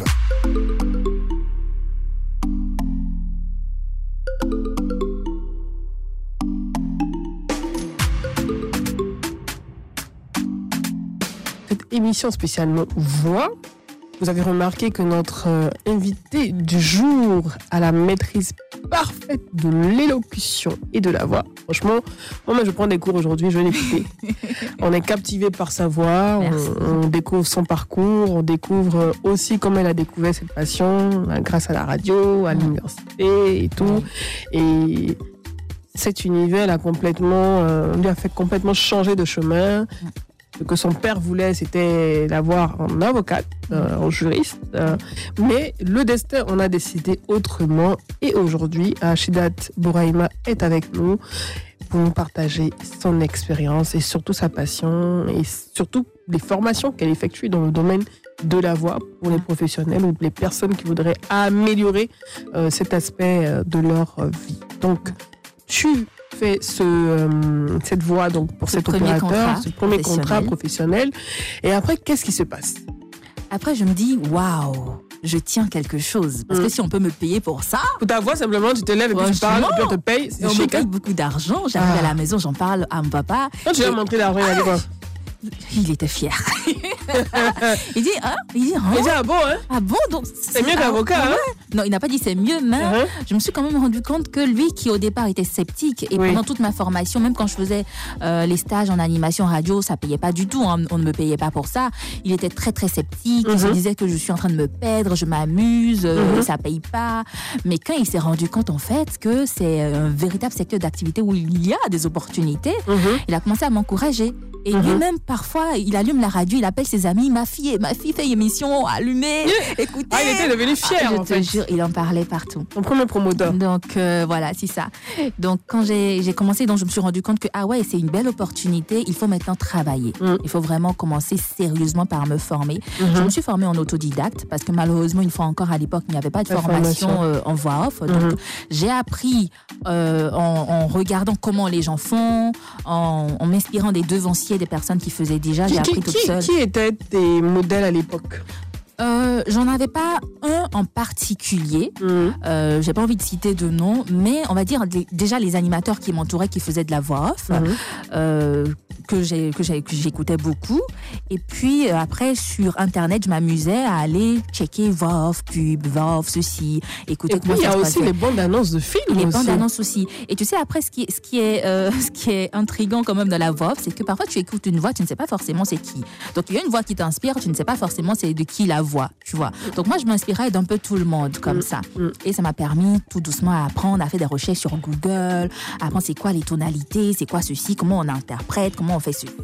Speaker 2: Cette émission spécialement voix, vous avez remarqué que notre euh, invité du jour a la maîtrise parfaite de l'élocution et de la voix. Franchement, moi, je prends des cours aujourd'hui, je vais l'écouter. On est captivé par sa voix, on, on découvre son parcours, on découvre aussi comment elle a découvert cette passion grâce à la radio, à l'université et tout. Et cet univers a complètement, euh, lui a fait complètement changer de chemin. Ce que son père voulait, c'était l'avoir en avocate, euh, en juriste. Euh, mais le destin en a décidé autrement. Et aujourd'hui, Ashidat Bouraïma est avec nous pour nous partager son expérience et surtout sa passion et surtout les formations qu'elle effectue dans le domaine de la voix pour les professionnels ou les personnes qui voudraient améliorer euh, cet aspect euh, de leur vie. Donc, tu fais ce, euh, cette voix donc, pour ce cet opérateur, ce premier contrat professionnel. Et après, qu'est-ce qui se passe?
Speaker 3: Après, je me dis, waouh, je tiens quelque chose. Parce mmh. que si on peut me payer pour ça...
Speaker 2: Pour ta voix, simplement, tu te lèves et puis tu parles, et puis on te paye. C'est
Speaker 3: on
Speaker 2: chic,
Speaker 3: me paye
Speaker 2: hein?
Speaker 3: beaucoup d'argent. J'arrive ah. à la maison, j'en parle à mon papa.
Speaker 2: Quand tu lui as montré l'argent, il a dit quoi?
Speaker 3: Il était fier. il dit, hein? Il dit, hein?
Speaker 2: Il dit, ah bon, hein?
Speaker 3: Ah bon, donc...
Speaker 2: C'est, c'est mieux qu'avocat, hein?
Speaker 3: Non, il n'a pas dit c'est mieux, mais uh-huh. je me suis quand même rendu compte que lui, qui au départ était sceptique, et oui. pendant toute ma formation, même quand je faisais euh, les stages en animation radio, ça payait pas du tout, hein, on ne me payait pas pour ça. Il était très très sceptique, uh-huh. il se disait que je suis en train de me perdre, je m'amuse, uh-huh. ça paye pas. Mais quand il s'est rendu compte en fait que c'est un véritable secteur d'activité où il y a des opportunités, uh-huh. il a commencé à m'encourager. Et uh-huh. lui-même, parfois, il allume la radio, il appelle ses amis, ma fille, ma fille fait émission, allumez, yeah. écoutez.
Speaker 2: Ah, il était devenu fier,
Speaker 3: ah, je
Speaker 2: en
Speaker 3: te
Speaker 2: fait.
Speaker 3: jure, il en parlait partout.
Speaker 2: Mon premier promoteur.
Speaker 3: Donc, euh, voilà, c'est ça. Donc, quand j'ai, j'ai commencé, donc, je me suis rendu compte que, ah ouais, c'est une belle opportunité, il faut maintenant travailler. Mm. Il faut vraiment commencer sérieusement par me former. Mm-hmm. Je me suis formée en autodidacte, parce que malheureusement, une fois encore, à l'époque, il n'y avait pas de La formation, formation. Euh, en voix off. Donc, mm-hmm. j'ai appris euh, en, en regardant comment les gens font, en, en m'inspirant des devanciers, des personnes qui faisaient déjà,
Speaker 2: qui,
Speaker 3: j'ai appris
Speaker 2: qui,
Speaker 3: toute
Speaker 2: qui,
Speaker 3: seule.
Speaker 2: Qui étaient tes modèles à l'époque?
Speaker 3: Euh, j'en avais pas un en particulier. Mmh. Euh, j'ai pas envie de citer de nom, mais on va dire des, déjà les animateurs qui m'entouraient, qui faisaient de la voix off. Mmh. Euh, que, j'ai, que, j'ai, que j'écoutais beaucoup. Et puis euh, après, sur Internet, je m'amusais à aller checker voix off, pub, voix off, ceci, écouter
Speaker 2: et puis, il y a aussi les bandes annonces de films.
Speaker 3: Les
Speaker 2: aussi.
Speaker 3: bandes annonces aussi. Et tu sais, après, ce qui, ce qui est, euh, ce qui est intriguant quand même dans la voix off, c'est que parfois tu écoutes une voix, tu ne sais pas forcément c'est qui. Donc il y a une voix qui t'inspire, tu ne sais pas forcément c'est de qui la voix, tu vois. Donc moi, je m'inspirais d'un peu tout le monde comme mmh. ça. Mmh. Et ça m'a permis tout doucement à apprendre, à faire des recherches sur Google, à apprendre c'est quoi les tonalités, c'est quoi ceci, comment on interprète, comment on fait ceci.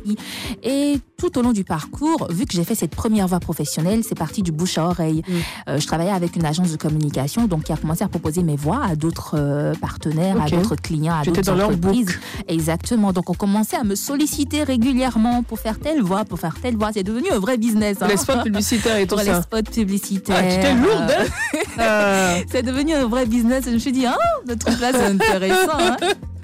Speaker 3: Et tout au long du parcours, vu que j'ai fait cette première voix professionnelle, c'est parti du bouche à oreille. Mmh. Euh, je travaillais avec une agence de communication, donc qui a commencé à proposer mes voix à d'autres euh, partenaires, okay. à d'autres clients, à
Speaker 2: J'étais
Speaker 3: d'autres
Speaker 2: dans
Speaker 3: entreprises.
Speaker 2: Leur book.
Speaker 3: Exactement. Donc on commençait à me solliciter régulièrement pour faire telle voix, pour faire telle voix. C'est devenu un vrai business. Hein.
Speaker 2: Les spots publicitaires et tout
Speaker 3: pour
Speaker 2: ça.
Speaker 3: Les spots publicitaires.
Speaker 2: Ah, tu t'es lourde, hein euh...
Speaker 3: C'est devenu un vrai business. Je me suis dit, ah, oh, le truc là, c'est intéressant. Hein.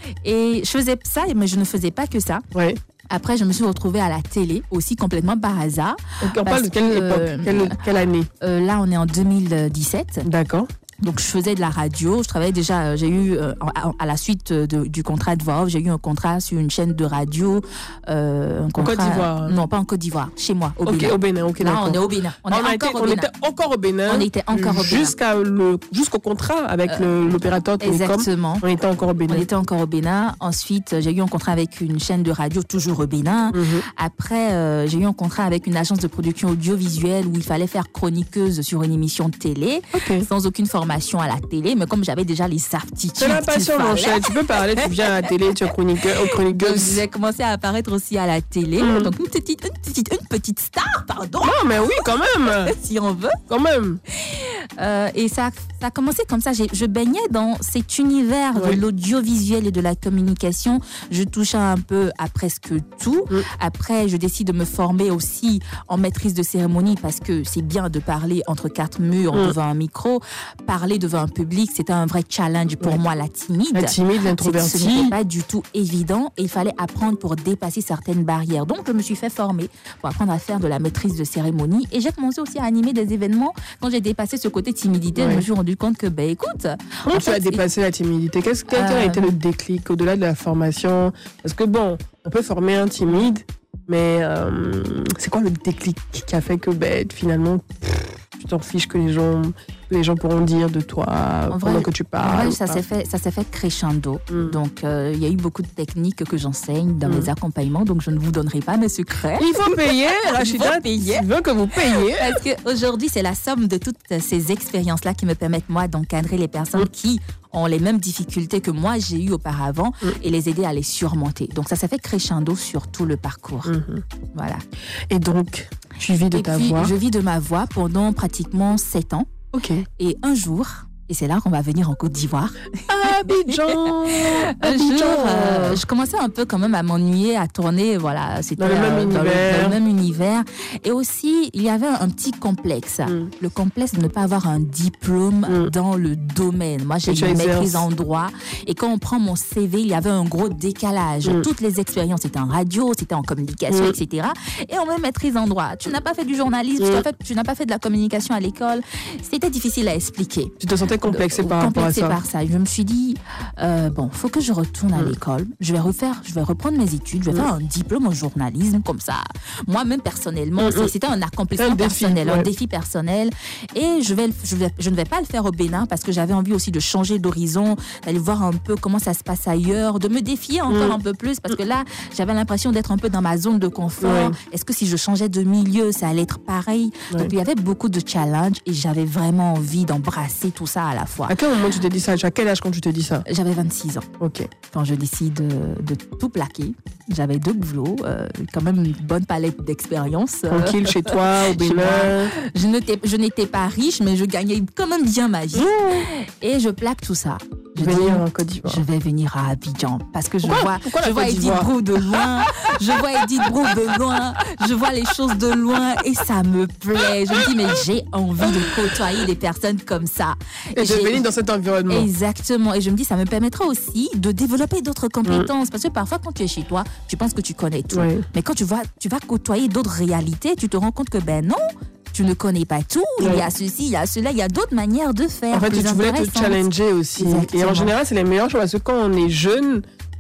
Speaker 3: Et je faisais ça, mais je ne faisais pas que ça.
Speaker 2: Ouais.
Speaker 3: Après, je me suis retrouvée à la télé, aussi complètement par hasard.
Speaker 2: Donc, on parle de quelle époque, euh, quelle, quelle année
Speaker 3: euh, Là, on est en deux mille dix-sept.
Speaker 2: D'accord.
Speaker 3: Donc, je faisais de la radio. Je travaillais déjà, j'ai eu, euh, à, à la suite de, du contrat de voix off, j'ai eu un contrat sur une chaîne de radio. Euh, un contrat,
Speaker 2: en Côte d'Ivoire?
Speaker 3: Non, pas en Côte d'Ivoire, chez moi, au
Speaker 2: okay,
Speaker 3: Bénin.
Speaker 2: Au Bénin, ok,
Speaker 3: Là,
Speaker 2: d'accord.
Speaker 3: on est au Bénin. On,
Speaker 2: on,
Speaker 3: est
Speaker 2: été,
Speaker 3: encore
Speaker 2: on
Speaker 3: au
Speaker 2: était encore au Bénin.
Speaker 3: On était encore au Bénin.
Speaker 2: Jusqu'à le, jusqu'au contrat avec euh, le, l'opérateur Télécom.
Speaker 3: Exactement.
Speaker 2: On était encore au Bénin.
Speaker 3: On était encore au Bénin. Ensuite, j'ai eu un contrat avec une chaîne de radio, toujours au Bénin. Mm-hmm. Après, euh, j'ai eu un contrat avec une agence de production audiovisuelle où il fallait faire chroniqueuse sur une émission de télé, okay. sans aucune formation à la télé. Mais comme j'avais déjà les aptitudes.
Speaker 2: C'est la passion, mon cher. Tu peux parler, tu viens à la télé, tu es chroniqueur, chroniqueuse.
Speaker 3: J'ai commencé à apparaître aussi à la télé. Mm. Donc, une petite, une, petite, une petite star, pardon.
Speaker 2: Non, mais oui, quand même.
Speaker 3: Si on veut.
Speaker 2: Quand même.
Speaker 3: Euh, et ça, ça a commencé comme ça. J'ai, je baignais dans cet univers oui. de l'audiovisuel et de la communication. Je touchais un peu à presque tout. Mm. Après, je décide de me former aussi en maîtrise de cérémonie parce que c'est bien de parler entre quatre murs mm. devant un micro. Parler devant un public, c'était un vrai challenge pour ouais. moi, la timide.
Speaker 2: La timide, l'introvertie.
Speaker 3: Ce n'était pas du tout évident et il fallait apprendre pour dépasser certaines barrières. Donc, je me suis fait former pour apprendre à faire de la maîtrise de cérémonie et j'ai commencé aussi à animer des événements. Quand j'ai dépassé ce côté timidité, ouais. je me suis rendu compte que, ben écoute...
Speaker 2: Comment tu as dépassé la timidité? Qu'est-ce qui a été le déclic au-delà de la formation? Parce que bon, on peut former un timide, mais euh, c'est quoi le déclic qui a fait que ben, finalement... tu t'en fiches que les gens, que les gens pourront dire de toi en pendant vrai, que tu parles.
Speaker 3: En vrai, ça s'est fait, ça s'est fait crescendo. Mm. Donc, il euh, y a eu beaucoup de techniques que j'enseigne dans mm. mes accompagnements. Donc, je ne vous donnerai pas mes secrets.
Speaker 2: Il faut payer, Rachida. Il veut que vous payiez.
Speaker 3: Parce qu'aujourd'hui, c'est la somme de toutes ces expériences-là qui me permettent, moi, d'encadrer les personnes mm. qui ont les mêmes difficultés que moi, j'ai eues auparavant mm. et les aider à les surmonter. Donc, ça s'est fait crescendo sur tout le parcours. Mm-hmm. Voilà.
Speaker 2: Et donc, tu vis de
Speaker 3: et
Speaker 2: ta
Speaker 3: puis,
Speaker 2: voix?
Speaker 3: Je vis de ma voix pendant pratiquement sept ans.
Speaker 2: Ok.
Speaker 3: Et un jour, et c'est là qu'on va venir en Côte d'Ivoire.
Speaker 2: Abidjan.
Speaker 3: Un jour, euh, je commençais un peu quand même à m'ennuyer, à tourner, voilà, c'était
Speaker 2: dans le,
Speaker 3: euh,
Speaker 2: même,
Speaker 3: dans
Speaker 2: univers.
Speaker 3: Le, dans le même univers. Et aussi, il y avait un petit complexe, mm. le complexe de ne pas avoir un diplôme mm. dans le domaine. Moi, j'ai une maîtrise en droit, et quand on prend mon C V, il y avait un gros décalage. Mm. Toutes les expériences, c'était en radio, c'était en communication, mm. et cetera. Et on me maîtrise en droit. Tu n'as pas fait du journalisme, mm. tu, as fait, tu n'as pas fait de la communication à l'école. C'était difficile à expliquer.
Speaker 2: Tu te sentais complexé par rapport à ça.
Speaker 3: Complexé par ça. Je me suis dit, euh, bon, faut que je retourne à mmh. l'école. Je vais refaire, je vais reprendre mes études. Je vais mmh. faire un diplôme en journalisme comme ça. Moi-même personnellement, mmh. c'était un accomplissement un personnel, défi, ouais. un défi personnel. Et je vais, je vais, je ne vais pas le faire au Bénin parce que j'avais envie aussi de changer d'horizon, d'aller voir un peu comment ça se passe ailleurs, de me défier encore mmh. un peu plus parce que là, j'avais l'impression d'être un peu dans ma zone de confort. Ouais. Est-ce que si je changeais de milieu, ça allait être pareil? Ouais. Donc il y avait beaucoup de challenges et j'avais vraiment envie d'embrasser tout ça à la fois.
Speaker 2: À quel moment tu t'es dit ça? À quel âge quand tu te dis ça?
Speaker 3: J'avais vingt-six ans.
Speaker 2: Ok.
Speaker 3: Quand je décide de, de tout plaquer, j'avais deux boulots, euh, quand même une bonne palette d'expérience.
Speaker 2: Tranquille chez toi, au Bénin.
Speaker 3: Je n'étais, je n'étais pas riche, mais je gagnais quand même bien ma vie. Mmh. Et je plaque tout ça. Je
Speaker 2: venir
Speaker 3: dis,
Speaker 2: en Côte d'Ivoire.
Speaker 3: Je vais venir à Abidjan parce que je
Speaker 2: pourquoi,
Speaker 3: vois,
Speaker 2: pourquoi
Speaker 3: je vois Edith Brou de loin, je vois Edith Brou de loin, je vois les choses de loin et ça me plaît. Je me dis mais j'ai envie de côtoyer des personnes comme ça.
Speaker 2: Et de venir dans cet environnement.
Speaker 3: Exactement. Et je me dis ça me permettra aussi de développer d'autres compétences mmh. parce que parfois quand tu es chez toi, tu penses que tu connais tout, oui. mais quand tu vas, tu vas côtoyer d'autres réalités, tu te rends compte que ben non. Tu ne connais pas tout, ouais. il y a ceci, il y a cela, il y a d'autres manières de faire.
Speaker 2: En fait, tu voulais te challenger aussi. Exactement. Et en général, c'est les meilleures choses parce que quand on est jeune,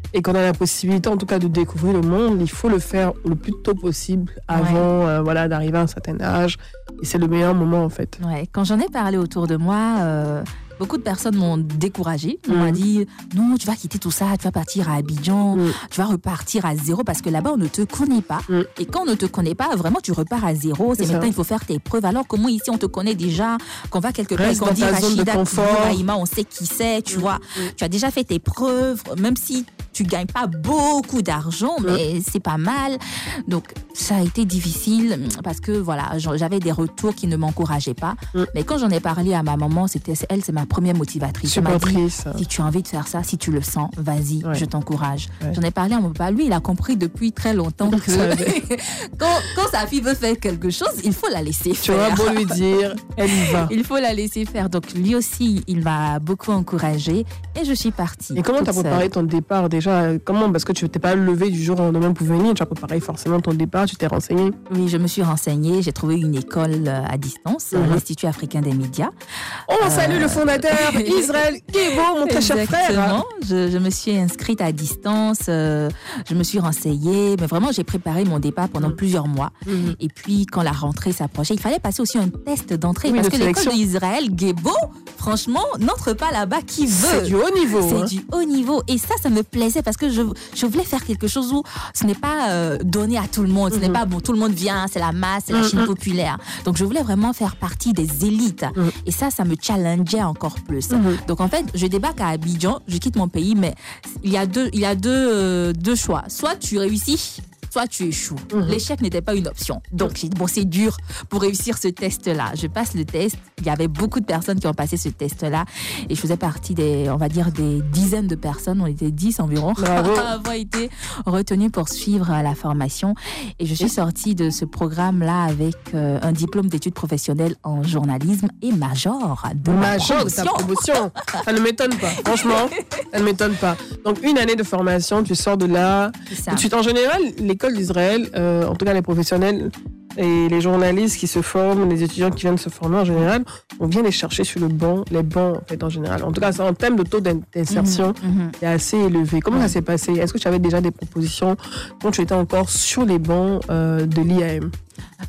Speaker 2: Et quand on a la possibilité, en tout cas, de découvrir le monde, il faut le faire le plus tôt possible avant ouais. euh, voilà, d'arriver à un certain âge. Et c'est le meilleur moment, en fait.
Speaker 3: Ouais. Quand j'en ai parlé autour de moi, euh, beaucoup de personnes m'ont découragée. On mmh. m'a dit, non, tu vas quitter tout ça, tu vas partir à Abidjan, mmh. tu vas repartir à zéro parce que là-bas, on ne te connaît pas. Mmh. Et quand on ne te connaît pas, vraiment, tu repars à zéro. C'est, c'est maintenant, il faut faire tes preuves. Alors, comment ici, on te connaît déjà, qu'on va quelque part, qu'on dit Rachida, Ibrahima, on sait qui c'est, tu mmh. vois. Mmh. Tu as déjà fait tes preuves, même si tu ne gagnes pas beaucoup d'argent, mais mmh. c'est pas mal. Donc, ça a été difficile parce que, voilà, j'avais des retours qui ne m'encourageaient pas. Mmh. Mais quand j'en ai parlé à ma maman, c'était elle, c'est ma première motivatrice. Elle m'a dit, si tu as envie de faire ça, si tu le sens, vas-y, ouais. je t'encourage. Ouais. J'en ai parlé à mon papa. Lui, il a compris depuis très longtemps que quand, quand sa fille veut faire quelque chose, il faut la laisser
Speaker 2: tu
Speaker 3: faire.
Speaker 2: Tu vas beau lui dire, elle y va.
Speaker 3: Il faut la laisser faire. Donc, lui aussi, il m'a beaucoup encouragée et je suis partie.
Speaker 2: Et comment tu as préparé ton départ déjà? Comment? Parce que tu t'es pas levé du jour au lendemain pour venir. Tu as préparé forcément ton départ, tu t'es renseignée?
Speaker 3: Oui, je me suis renseignée. J'ai trouvé une école à distance, mm-hmm. l'Institut africain des médias.
Speaker 2: On euh... salue le fondateur Israël Guébo, mon très cher frère.
Speaker 3: Exactement. Je, je me suis inscrite à distance. Euh, je me suis renseignée. Mais vraiment, j'ai préparé mon départ pendant mm-hmm. plusieurs mois. Mm-hmm. Et puis, quand la rentrée s'approchait, il fallait passer aussi un test d'entrée. Oui, parce de que sélection. L'école d'Israël Guébo, franchement, n'entre pas là-bas qui veut.
Speaker 2: C'est du haut niveau.
Speaker 3: C'est
Speaker 2: hein.
Speaker 3: du haut niveau. Et ça, ça me plaisait parce que je, je voulais faire quelque chose où ce n'est pas euh, donné à tout le monde. Ce mm-hmm. n'est pas bon, tout le monde vient, c'est la masse, c'est la mm-hmm. Chine populaire. Donc, je voulais vraiment faire partie des élites. Mm-hmm. Et ça, ça me challengeait encore plus. Mm-hmm. Donc, en fait, je débarque à Abidjan, je quitte mon pays, mais il y a deux, il y a deux, euh, deux choix. Soit tu réussis, soit tu échoues. Mmh. L'échec n'était pas une option. Donc, j'ai dit, bon, c'est dur pour réussir ce test-là. Je passe le test. Il y avait beaucoup de personnes qui ont passé ce test-là. Et je faisais partie des, on va dire, des dizaines de personnes. On était dix environ. Avoir été retenues pour suivre la formation. Et je suis sortie de ce programme-là avec euh, un diplôme d'études professionnelles en journalisme et major de
Speaker 2: major de ta promotion. Ça ne m'étonne pas. Franchement, ça ne m'étonne pas. Donc, une année de formation, tu sors de là. Tout de suite, en général, l'école d'Israël, euh, en tout cas les professionnels et les journalistes qui se forment, les étudiants qui viennent se former en général, on vient les chercher sur le banc, les bancs en fait en général. En tout cas, en termes de taux d'insertion, mmh, mmh. est assez élevé. Comment mmh. ça s'est passé? Est-ce que tu avais déjà des propositions quand tu étais encore sur les bancs euh, de l'I A M?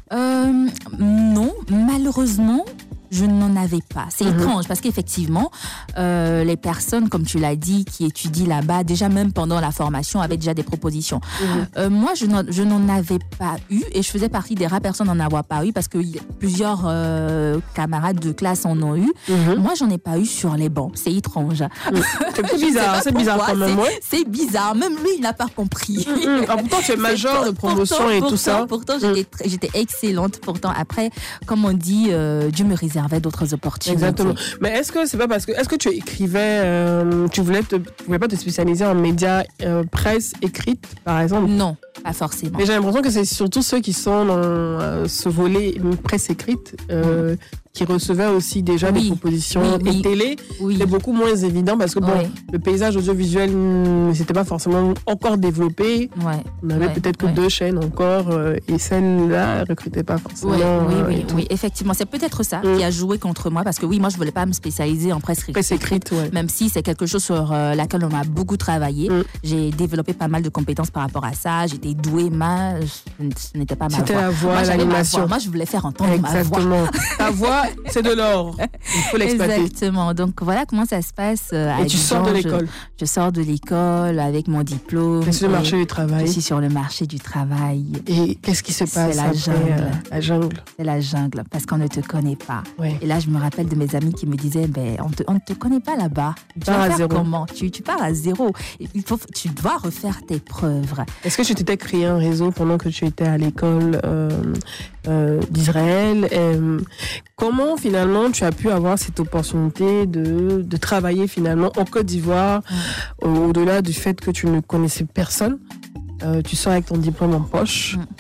Speaker 3: euh, Non, malheureusement. Je n'en avais pas. C'est mmh. étrange parce qu'effectivement, euh, les personnes, comme tu l'as dit, qui étudient là-bas, déjà même pendant la formation, avaient déjà des propositions. Mmh. Euh, moi, je n'en, je n'en avais pas eu et je faisais partie des rares personnes à n'en avoir pas eu parce que plusieurs euh, camarades de classe en ont eu. Mmh. Moi, j'en ai pas eu sur les bancs. C'est étrange. Mmh.
Speaker 2: C'est bizarre, c'est bizarre quand même.
Speaker 3: C'est,
Speaker 2: ouais.
Speaker 3: c'est bizarre. Même lui, il n'a pas compris.
Speaker 2: Mmh. Ah, pourtant, tu es major de promotion pourtant, et
Speaker 3: pourtant,
Speaker 2: tout ça.
Speaker 3: Pourtant, j'étais, mmh. j'étais excellente. Pourtant, après, comme on dit, euh, Dieu me réserve avait d'autres opportunités.
Speaker 2: Exactement. Mais est-ce que c'est pas parce que est-ce que tu écrivais, euh, tu voulais te, tu voulais pas te spécialiser en médias euh, presse écrite par exemple?
Speaker 3: Non, pas forcément.
Speaker 2: Mais j'ai l'impression que c'est surtout ceux qui sont dans euh, ce volet presse écrite euh, mmh. qui recevaient aussi déjà oui. des propositions oui, oui. et télé. Oui. C'est beaucoup moins évident parce que bon, oui. le paysage audiovisuel n'était pas forcément encore développé.
Speaker 3: Ouais.
Speaker 2: On avait
Speaker 3: ouais.
Speaker 2: peut-être que
Speaker 3: ouais.
Speaker 2: deux chaînes encore euh, et celle-là ne recrutait pas forcément.
Speaker 3: Ouais, oui,
Speaker 2: euh,
Speaker 3: oui, oui, effectivement, c'est peut-être ça mmh. qui a joué contre moi parce que oui, moi je voulais pas me spécialiser en presse écrite.
Speaker 2: Presse écrite, ouais.
Speaker 3: Même si c'est quelque chose sur euh, laquelle on a beaucoup travaillé. Mmh. J'ai développé pas mal de compétences par rapport à ça. J'étais douée, mais ce n'était pas ma
Speaker 2: C'était
Speaker 3: voix.
Speaker 2: la voix,
Speaker 3: moi,
Speaker 2: l'animation.
Speaker 3: Ma voix. Moi, je voulais faire entendre
Speaker 2: Exactement.
Speaker 3: ma voix.
Speaker 2: Ta voix, c'est de l'or. Il faut l'exploiter.
Speaker 3: Exactement. Donc voilà comment ça se passe. Euh,
Speaker 2: Et tu
Speaker 3: Abidjan.
Speaker 2: sors de l'école.
Speaker 3: Je, je sors de l'école avec mon diplôme.
Speaker 2: Tu es sur le marché du travail.
Speaker 3: Je suis sur le marché du travail.
Speaker 2: Et qu'est-ce qui se passe?
Speaker 3: C'est la
Speaker 2: après,
Speaker 3: jungle.
Speaker 2: Euh, la jungle.
Speaker 3: C'est la jungle parce qu'on ne te connaît pas.
Speaker 2: Oui.
Speaker 3: Et là, je me rappelle de mes amis qui me disaient, ben, on, te, on ne te connaît pas là-bas. Tu, tu vas faire zéro. Comment tu, tu pars à zéro. Il faut, tu dois refaire tes preuves.
Speaker 2: Est-ce que tu t'étais créé un réseau pendant que tu étais à l'école euh, euh, d'Israël? euh, Comment finalement tu as pu avoir cette opportunité de, de travailler finalement en Côte d'Ivoire, mmh. au-delà du fait que tu ne connaissais personne? euh, Tu sors avec ton diplôme en poche. Mmh.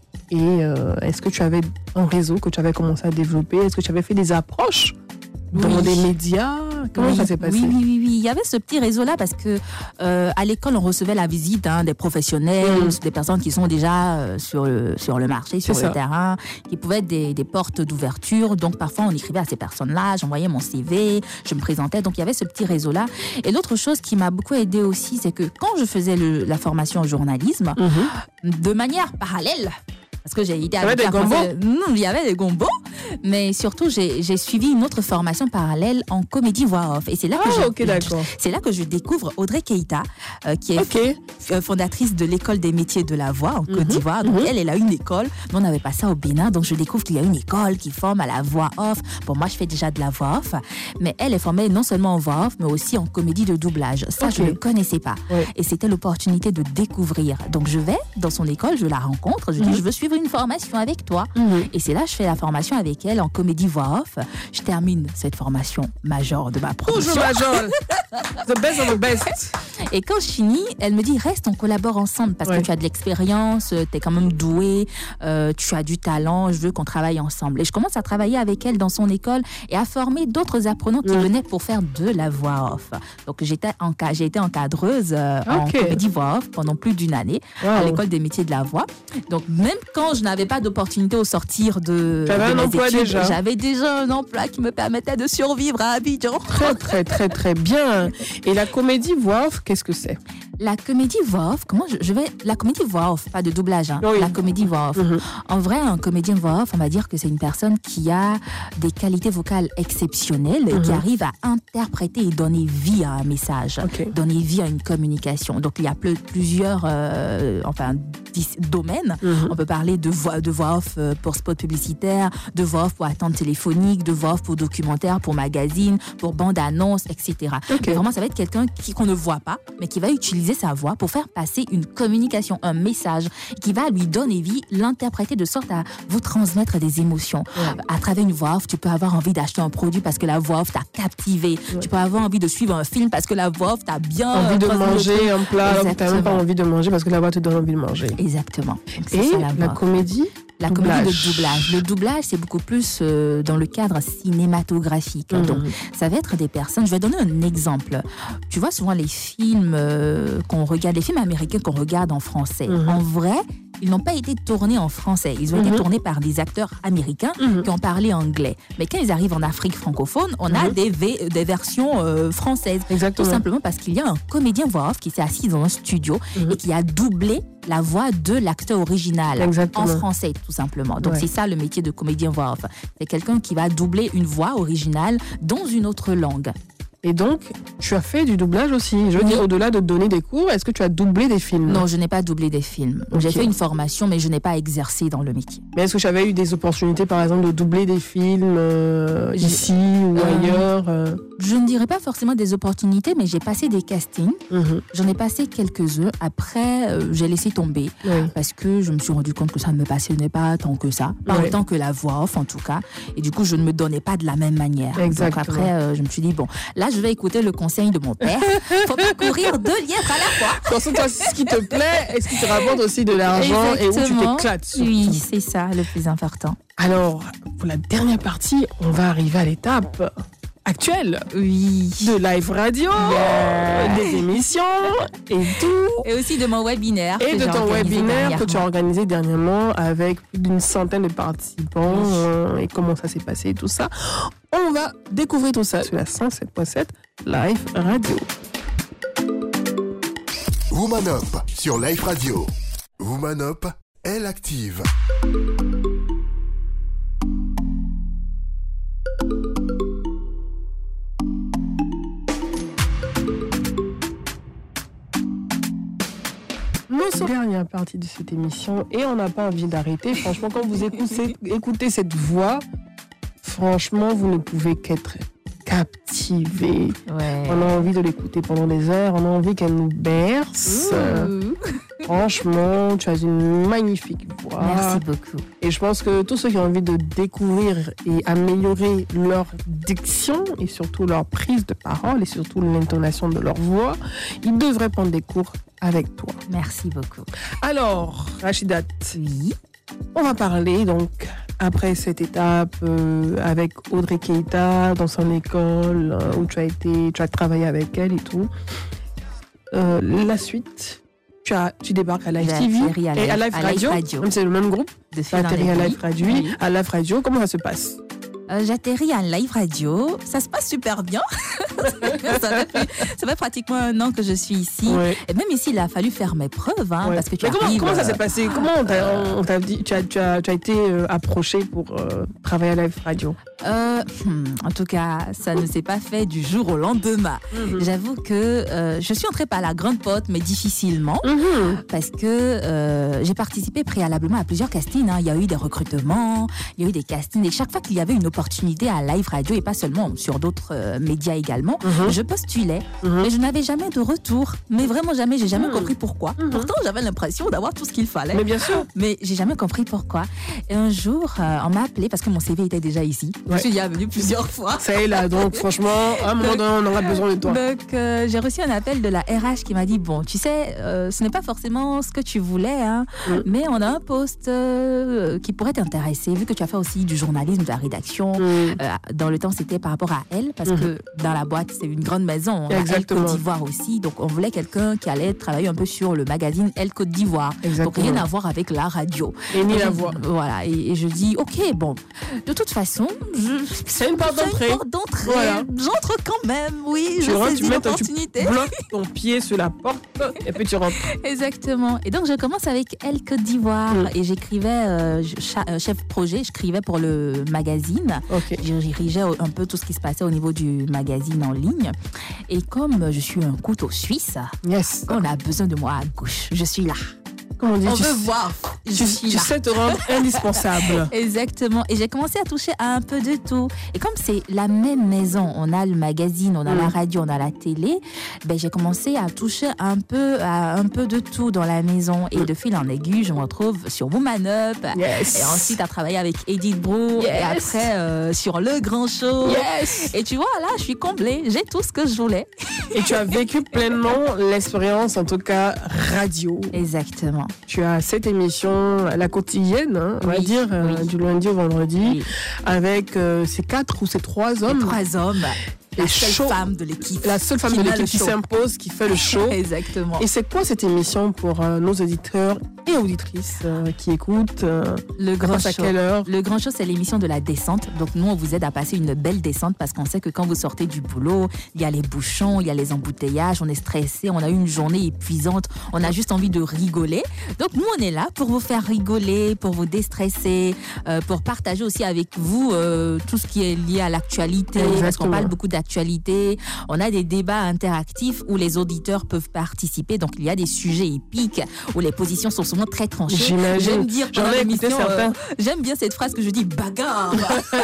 Speaker 2: Et euh, est-ce que tu avais un réseau que tu avais commencé à développer? Est-ce que tu avais fait des approches dans oui. des médias? Comment
Speaker 3: oui,
Speaker 2: ça s'est passé?
Speaker 3: Oui, oui, oui, oui. Il y avait ce petit réseau-là parce que euh, à l'école, on recevait la visite hein, des professionnels, mmh. des personnes qui sont déjà euh, sur, le, sur le marché, sur
Speaker 2: C'est
Speaker 3: le
Speaker 2: ça.
Speaker 3: terrain, qui pouvaient être des, des portes d'ouverture. Donc, parfois, on écrivait à ces personnes-là, j'envoyais mon C V, je me présentais. Donc, il y avait ce petit réseau-là. Et l'autre chose qui m'a beaucoup aidée aussi, c'est que quand je faisais le, la formation en journalisme, mmh. de manière parallèle, parce que j'ai été
Speaker 2: avec des gombos.
Speaker 3: Non, il y avait des gombos, mais surtout j'ai, j'ai suivi une autre formation parallèle en comédie voix off. Et c'est là que
Speaker 2: ah,
Speaker 3: je,
Speaker 2: okay, d'accord.
Speaker 3: c'est là que je découvre Audrey Keita, euh, qui est
Speaker 2: okay.
Speaker 3: f- fondatrice de l'école des métiers de la voix en Côte mm-hmm. d'Ivoire. Donc mm-hmm. elle, elle a une école. Nous, on n'avait pas ça au Bénin, donc je découvre qu'il y a une école qui forme à la voix off. Bon, moi, je fais déjà de la voix off, mais elle est formée non seulement en voix off, mais aussi en comédie de doublage. Ça, okay. je ne le connaissais pas. Ouais. Et c'était l'opportunité de découvrir. Donc je vais dans son école, je la rencontre, je mm-hmm. dis, je veux suivre une formation avec toi. Mmh. Et c'est là que je fais la formation avec elle en comédie voix off. Je termine cette formation majeure de ma profession.
Speaker 2: Toujours majeure. The best of the best.
Speaker 3: Et quand je finis, elle me dit reste, on collabore ensemble parce ouais. que tu as de l'expérience, tu es quand même douée, euh, tu as du talent, je veux qu'on travaille ensemble. Et je commence à travailler avec elle dans son école et à former d'autres apprenants qui mmh. venaient pour faire de la voix off. Donc j'étais en, j'ai été encadreuse euh, okay. en comédie voix off pendant plus d'une année wow. à l'école des métiers de la voix. Donc même quand je n'avais pas d'opportunité au sortir de,
Speaker 2: j'avais
Speaker 3: de
Speaker 2: un emploi
Speaker 3: études,
Speaker 2: déjà.
Speaker 3: J'avais déjà un emploi qui me permettait de survivre à Abidjan.
Speaker 2: Très, très, très, très bien. Et la comédie voix off, qu'est-ce que c'est?
Speaker 3: La comédie voix off, comment je, je vais... La comédie voix off, pas de doublage, hein. Oui. La comédie voix off. Mm-hmm. En vrai, un comédien voix off, on va dire que c'est une personne qui a des qualités vocales exceptionnelles, mm-hmm. qui arrive à interpréter et donner vie à un message, okay. donner vie à une communication. Donc, il y a plusieurs euh, enfin, domaines. Mm-hmm. On peut parler de voix, de voix off pour spot publicitaire, de voix off pour attente téléphonique, de voix off pour documentaire, pour magazine, pour bande-annonce, et cetera. Okay. Mais vraiment, ça va être quelqu'un qui, qu'on ne voit pas, mais qui va utiliser sa voix pour faire passer une communication, un message qui va lui donner vie, l'interpréter de sorte à vous transmettre des émotions. Ouais. À travers une voix off, tu peux avoir envie d'acheter un produit parce que la voix off t'a captivé. Ouais. Tu peux avoir envie de suivre un film parce que la voix off t'a bien...
Speaker 2: Envie de manger un plat alors que t'as même pas envie de manger parce que la voix te donne envie de manger.
Speaker 3: Exactement. Donc,
Speaker 2: et ça, la, la comédie
Speaker 3: La doublage. comédie de doublage. Le doublage, c'est beaucoup plus euh, dans le cadre cinématographique. Mmh. Donc, ça va être des personnes... Je vais donner un exemple. Tu vois souvent les films euh, qu'on regarde, les films américains qu'on regarde en français. Mmh. En vrai, ils n'ont pas été tournés en français. Ils ont mmh. été tournés par des acteurs américains mmh. qui ont parlé anglais. Mais quand ils arrivent en Afrique francophone, on mmh. a des, v- des versions euh, françaises.
Speaker 2: Exactement.
Speaker 3: Tout simplement parce qu'il y a un comédien voix off qui s'est assis dans un studio mmh. et qui a doublé la voix de l'acteur original. Exactement. En français, tout simplement. Donc, ouais. c'est ça le métier de comédien voix off. C'est quelqu'un qui va doubler une voix originale dans une autre langue.
Speaker 2: Et donc, tu as fait du doublage aussi. Je veux oui. dire, au-delà de donner des cours, est-ce que tu as doublé des films?
Speaker 3: Non, je n'ai pas doublé des films. Okay. J'ai fait une formation, mais je n'ai pas exercé dans le métier.
Speaker 2: Mais est-ce que tu avais eu des opportunités, par exemple, de doubler des films euh, ici ou euh, ailleurs euh...
Speaker 3: Je ne dirais pas forcément des opportunités, mais j'ai passé des castings. Mm-hmm. J'en ai passé quelques-uns. Après, euh, j'ai laissé tomber oui. parce que je me suis rendu compte que ça ne me passionnait pas tant que ça. Pas oui. autant que la voix off, en tout cas. Et du coup, je ne me donnais pas de la même manière.
Speaker 2: Exactement.
Speaker 3: Donc après, euh, je me suis dit, bon, là, je vais écouter le conseil de mon père. Faut pas courir deux lièvres à la fois.
Speaker 2: Concentre-toi sur ce qui te plaît et ce qui te rapporte aussi de l'argent. Exactement. Et où tu t'éclates. Surtout.
Speaker 3: Oui, c'est ça le plus important.
Speaker 2: Alors, pour la dernière partie, on va arriver à l'étape actuelle.
Speaker 3: Oui.
Speaker 2: De live radio, yeah. des émissions et tout.
Speaker 3: Et aussi de mon webinaire.
Speaker 2: Et de ton webinaire que tu as organisé dernièrement avec plus d'une centaine de participants. Oui. Euh, et comment ça s'est passé et tout ça. On va découvrir tout ça sur la cent sept point sept Live Radio.
Speaker 1: Woman Up sur Live Radio. Woman Up, elle active.
Speaker 2: Nous sommes la dernière partie de cette émission et on n'a pas envie d'arrêter. Franchement, quand vous écoutez, écoutez cette voix, franchement, vous ne pouvez qu'être captivé.
Speaker 3: Ouais.
Speaker 2: On a envie de l'écouter pendant des heures. On a envie qu'elle nous berce. Euh, franchement, tu as une magnifique voix.
Speaker 3: Merci beaucoup.
Speaker 2: Et je pense que tous ceux qui ont envie de découvrir et améliorer leur diction et surtout leur prise de parole et surtout l'intonation de leur voix, ils devraient prendre des cours avec toi.
Speaker 3: Merci beaucoup.
Speaker 2: Alors, Rachidat,
Speaker 3: oui.
Speaker 2: On va parler donc après cette étape euh, avec Audrey Keita dans son école, euh, où tu as été, tu as travaillé avec elle et tout, euh, la suite, tu, as, tu débarques à Live T V
Speaker 3: à
Speaker 2: et à Live
Speaker 3: à
Speaker 2: Radio,
Speaker 3: Live Radio.
Speaker 2: même c'est le même groupe,
Speaker 3: De
Speaker 2: tu as atterri à Live Radio,
Speaker 3: Oui.
Speaker 2: à Live Radio, comment ça se passe?
Speaker 3: Euh, J'atterris à Live Radio, ça se passe super bien. ça, fait, ça fait pratiquement un an que je suis ici.
Speaker 2: Ouais.
Speaker 3: Et même ici, il a fallu faire mes preuves, hein,
Speaker 2: Ouais.
Speaker 3: parce que tu
Speaker 2: Mais comment,
Speaker 3: arrives,
Speaker 2: comment ça
Speaker 3: euh,
Speaker 2: s'est passé? Comment on t'a, on t'a dit, tu as, tu as, tu as été euh, approché pour euh, travailler à Live Radio?
Speaker 3: euh, hmm, En tout cas, ça ne s'est pas fait du jour au lendemain.
Speaker 2: Mm-hmm.
Speaker 3: J'avoue que euh, je suis entrée par la grande porte, mais difficilement.
Speaker 2: Mm-hmm.
Speaker 3: Parce que euh, j'ai participé préalablement à plusieurs castings. Hein. Il y a eu des recrutements, il y a eu des castings. Et chaque fois qu'il y avait une opportunité à Live Radio, et pas seulement sur d'autres euh, médias également,
Speaker 2: Mm-hmm.
Speaker 3: je postulais.
Speaker 2: Mm-hmm.
Speaker 3: Mais je n'avais jamais de retour. Mais vraiment jamais, j'ai jamais
Speaker 2: Mm.
Speaker 3: compris pourquoi.
Speaker 2: Mm-hmm.
Speaker 3: Pourtant, j'avais l'impression d'avoir tout ce qu'il fallait.
Speaker 2: Mais bien sûr.
Speaker 3: Mais j'ai jamais compris pourquoi. Et un jour, euh, on m'a appelé parce que mon C V était déjà ici.
Speaker 2: Ouais.
Speaker 3: Je suis déjà venue plusieurs fois.
Speaker 2: Ça est là, donc franchement, à un moment donné, on aura besoin de toi.
Speaker 3: Donc, euh, j'ai reçu un appel de la R H qui m'a dit, bon, tu sais, euh, ce n'est pas forcément ce que tu voulais, hein,
Speaker 2: Mm.
Speaker 3: mais on a un poste euh, qui pourrait t'intéresser, vu que tu as fait aussi du journalisme, de la rédaction.
Speaker 2: Mm.
Speaker 3: Euh, dans le temps, c'était par rapport à elle, parce
Speaker 2: Mhm.
Speaker 3: que dans la boîte, c'est une grande maison. On a Elle
Speaker 2: Exactement.
Speaker 3: Côte d'Ivoire aussi, donc on voulait quelqu'un qui allait travailler un peu sur le magazine Elle Côte d'Ivoire. Donc
Speaker 2: Exactement.
Speaker 3: rien à voir avec la radio.
Speaker 2: Et ni
Speaker 3: Donc,
Speaker 2: la
Speaker 3: je-
Speaker 2: voix.
Speaker 3: Voilà, et, et je dis, ok, bon, de toute façon, je,
Speaker 2: C'est une porte
Speaker 3: c'est
Speaker 2: d'entrée.
Speaker 3: une porte d'entrée.
Speaker 2: Voilà.
Speaker 3: J'entre quand même, oui,
Speaker 2: Tu
Speaker 3: je
Speaker 2: rentres, tu
Speaker 3: saisis
Speaker 2: mets ton- tu
Speaker 3: l'opportunité.
Speaker 2: bloques ton pied sur la porte et puis tu rentres.
Speaker 3: Exactement. Et donc, je commence avec Elle Côte d'Ivoire
Speaker 2: Mm.
Speaker 3: et j'écrivais, euh, je- cha- euh, chef projet, j'écrivais pour le magazine.
Speaker 2: Ok.
Speaker 3: Je dirigeais un peu tout ce qui se passait au niveau du magazine en ligne. Et comme je suis un couteau suisse,
Speaker 2: Yes.
Speaker 3: on a besoin de moi à gauche. Je suis là.
Speaker 2: Comment on dit?
Speaker 3: On
Speaker 2: tu
Speaker 3: veut
Speaker 2: sais-
Speaker 3: voir. Je
Speaker 2: Tu,
Speaker 3: suis
Speaker 2: tu
Speaker 3: là.
Speaker 2: sais te rendre indispensable.
Speaker 3: Exactement. Et j'ai commencé à toucher à un peu de tout. Et comme c'est la même maison, on a le magazine, on a
Speaker 2: Mm.
Speaker 3: la radio, on a la télé, ben j'ai commencé à toucher un peu à un peu de tout dans la maison. Et de fil en aiguille, je me retrouve sur Woman Up.
Speaker 2: Yes.
Speaker 3: Et ensuite à travailler avec Edith Brou.
Speaker 2: Yes.
Speaker 3: Et après euh, sur Le Grand Show.
Speaker 2: Yes.
Speaker 3: Et tu vois, là, je suis comblée. J'ai tout ce que je voulais.
Speaker 2: Et tu as vécu pleinement l'expérience, en tout cas radio.
Speaker 3: Exactement.
Speaker 2: Tu as cette émission, la quotidienne, hein, on va
Speaker 3: Oui,
Speaker 2: dire, euh,
Speaker 3: oui.
Speaker 2: du lundi au vendredi,
Speaker 3: Oui.
Speaker 2: avec euh, ces quatre ou ces trois
Speaker 3: Les
Speaker 2: hommes.
Speaker 3: trois hommes. La
Speaker 2: Les
Speaker 3: seule
Speaker 2: shows.
Speaker 3: femme de l'équipe.
Speaker 2: La seule femme
Speaker 3: qui
Speaker 2: de
Speaker 3: mène
Speaker 2: l'équipe
Speaker 3: le
Speaker 2: qui
Speaker 3: show.
Speaker 2: s'impose, qui fait le show.
Speaker 3: Exactement.
Speaker 2: Et c'est quoi cette émission pour euh, nos auditeurs et auditrices euh, qui écoutent euh,
Speaker 3: Le
Speaker 2: ça
Speaker 3: Grand
Speaker 2: passe à
Speaker 3: Show.
Speaker 2: quelle heure?
Speaker 3: Le Grand Show, c'est l'émission de la descente. Donc, nous, on vous aide à passer une belle descente parce qu'on sait que quand vous sortez du boulot, il y a les bouchons, il y a les embouteillages, on est stressé, on a eu une journée épuisante, on a juste envie de rigoler. Donc, nous, on est là pour vous faire rigoler, pour vous déstresser, euh, pour partager aussi avec vous euh, tout ce qui est lié à l'actualité. Parce
Speaker 2: Exactement.
Speaker 3: qu'on parle beaucoup d'actualité. On a des débats interactifs où les auditeurs peuvent participer. Donc, il y a des sujets épiques où les positions sont souvent très tranchées.
Speaker 2: J'imagine.
Speaker 3: J'aime dire
Speaker 2: J'en
Speaker 3: pendant
Speaker 2: ai écouté
Speaker 3: l'émission,
Speaker 2: certains.
Speaker 3: euh, j'aime bien cette phrase que je dis bagarre.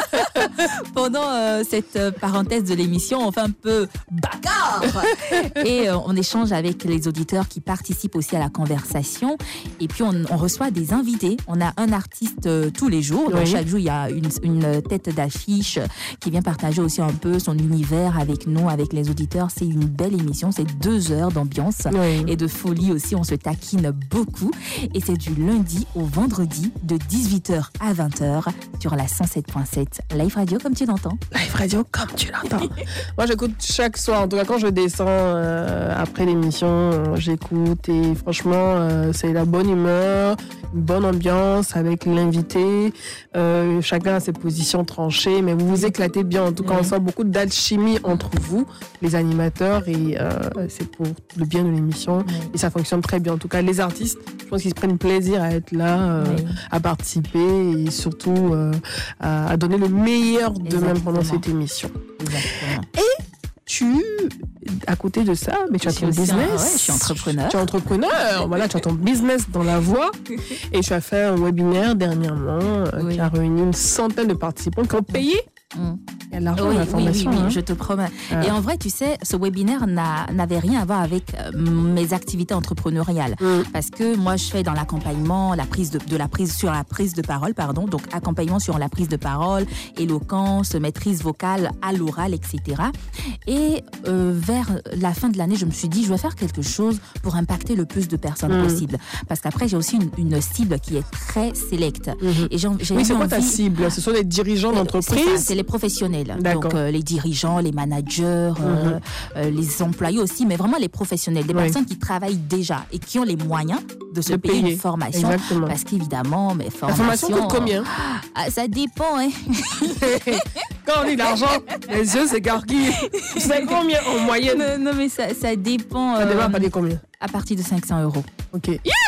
Speaker 3: Pendant euh, cette euh, parenthèse de l'émission, on fait un peu bagarre. Et euh, on échange avec les auditeurs qui participent aussi à la conversation. Et puis on, on reçoit des invités. On a un artiste euh, tous les jours. Donc
Speaker 2: Oui.
Speaker 3: chaque jour, il y a une, une tête d'affiche qui vient partager aussi un peu son univers avec nous, avec les auditeurs. C'est une belle émission. C'est deux heures d'ambiance.
Speaker 2: Oui.
Speaker 3: Et de folie aussi, on se taquine beaucoup. Et c'est du lundi au vendredi de dix-huit heures à vingt heures sur la cent sept point sept Live Radio, comme tu l'entends.
Speaker 2: Live Radio, comme tu l'entends. Moi, j'écoute chaque soir. En tout cas, quand je descends euh, après l'émission, euh, j'écoute. Et franchement, euh, c'est la bonne humeur, une bonne ambiance avec l'invité. Euh, chacun a ses positions tranchées, mais vous vous éclatez bien. En tout cas, on
Speaker 3: Oui.
Speaker 2: sent beaucoup d'alchimie entre vous, les animateurs, et euh, c'est pour le bien de l'émission. Et ça fonctionne très bien. En tout cas, les artistes, je pense qu'ils se prennent plaisir à être là, euh,
Speaker 3: Oui.
Speaker 2: à participer et surtout euh, à, à donner le meilleur d'eux-mêmes pendant
Speaker 3: Exactement.
Speaker 2: cette émission.
Speaker 3: Exactement.
Speaker 2: Tu, à côté de ça, mais tu as
Speaker 3: Je suis
Speaker 2: ton
Speaker 3: aussi un-
Speaker 2: business.
Speaker 3: ouais, je suis entrepreneur.
Speaker 2: Tu es entrepreneur. Voilà, tu as ton business dans la voix. Et tu as fait un webinaire dernièrement euh,
Speaker 3: Oui.
Speaker 2: qui a réuni une centaine de participants qui ont payé
Speaker 3: Mm.
Speaker 2: Il y a de l'argent
Speaker 3: oui,
Speaker 2: dans la formation.
Speaker 3: Oui, oui, oui,
Speaker 2: hein.
Speaker 3: je te promets.
Speaker 2: Ah.
Speaker 3: Et en vrai, tu sais, ce webinaire n'a, n'avait rien à voir avec euh, mes activités entrepreneuriales. Mm. Parce que moi, je fais dans l'accompagnement, la prise de, de la prise sur la prise de parole, pardon. Donc, accompagnement sur la prise de parole, éloquence, maîtrise vocale à l'oral, et cetera. Et euh, vers la fin de l'année, je me suis dit, je vais faire quelque chose pour impacter le plus de personnes mm. possible. Parce qu'après, j'ai aussi une, une cible qui est très sélecte. Mm-hmm. Et j'ai, j'ai
Speaker 2: oui, c'est quoi
Speaker 3: envie...
Speaker 2: ta cible? Ce sont les dirigeants d'entreprise?
Speaker 3: C'est ça, c'est les professionnels.
Speaker 2: D'accord.
Speaker 3: Donc, euh, les dirigeants, les managers, mm-hmm. euh, euh, les employés aussi, mais vraiment les professionnels, des oui. personnes qui travaillent déjà et qui ont les moyens de se de payer, payer une formation.
Speaker 2: Exactement.
Speaker 3: Parce qu'évidemment, mais formation...
Speaker 2: La formation coûte combien?
Speaker 3: Ah, ça dépend, hein.
Speaker 2: Quand on dit l'argent, les yeux s'écarquillent. C'est combien en moyenne?
Speaker 3: Non, non mais ça, ça dépend...
Speaker 2: Ça dépend
Speaker 3: euh,
Speaker 2: à partir de combien?
Speaker 3: À partir de cinq cents euros.
Speaker 2: Ok.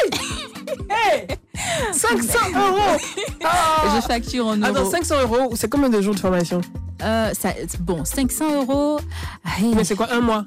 Speaker 2: Hey, cinq cents euros.
Speaker 3: Ah. Je facture en euros.
Speaker 2: Attends, cinq cents euros, c'est combien de jours de formation?
Speaker 3: euh, ça, Bon, cinq cents euros...
Speaker 2: Hey. Mais c'est quoi, un mois?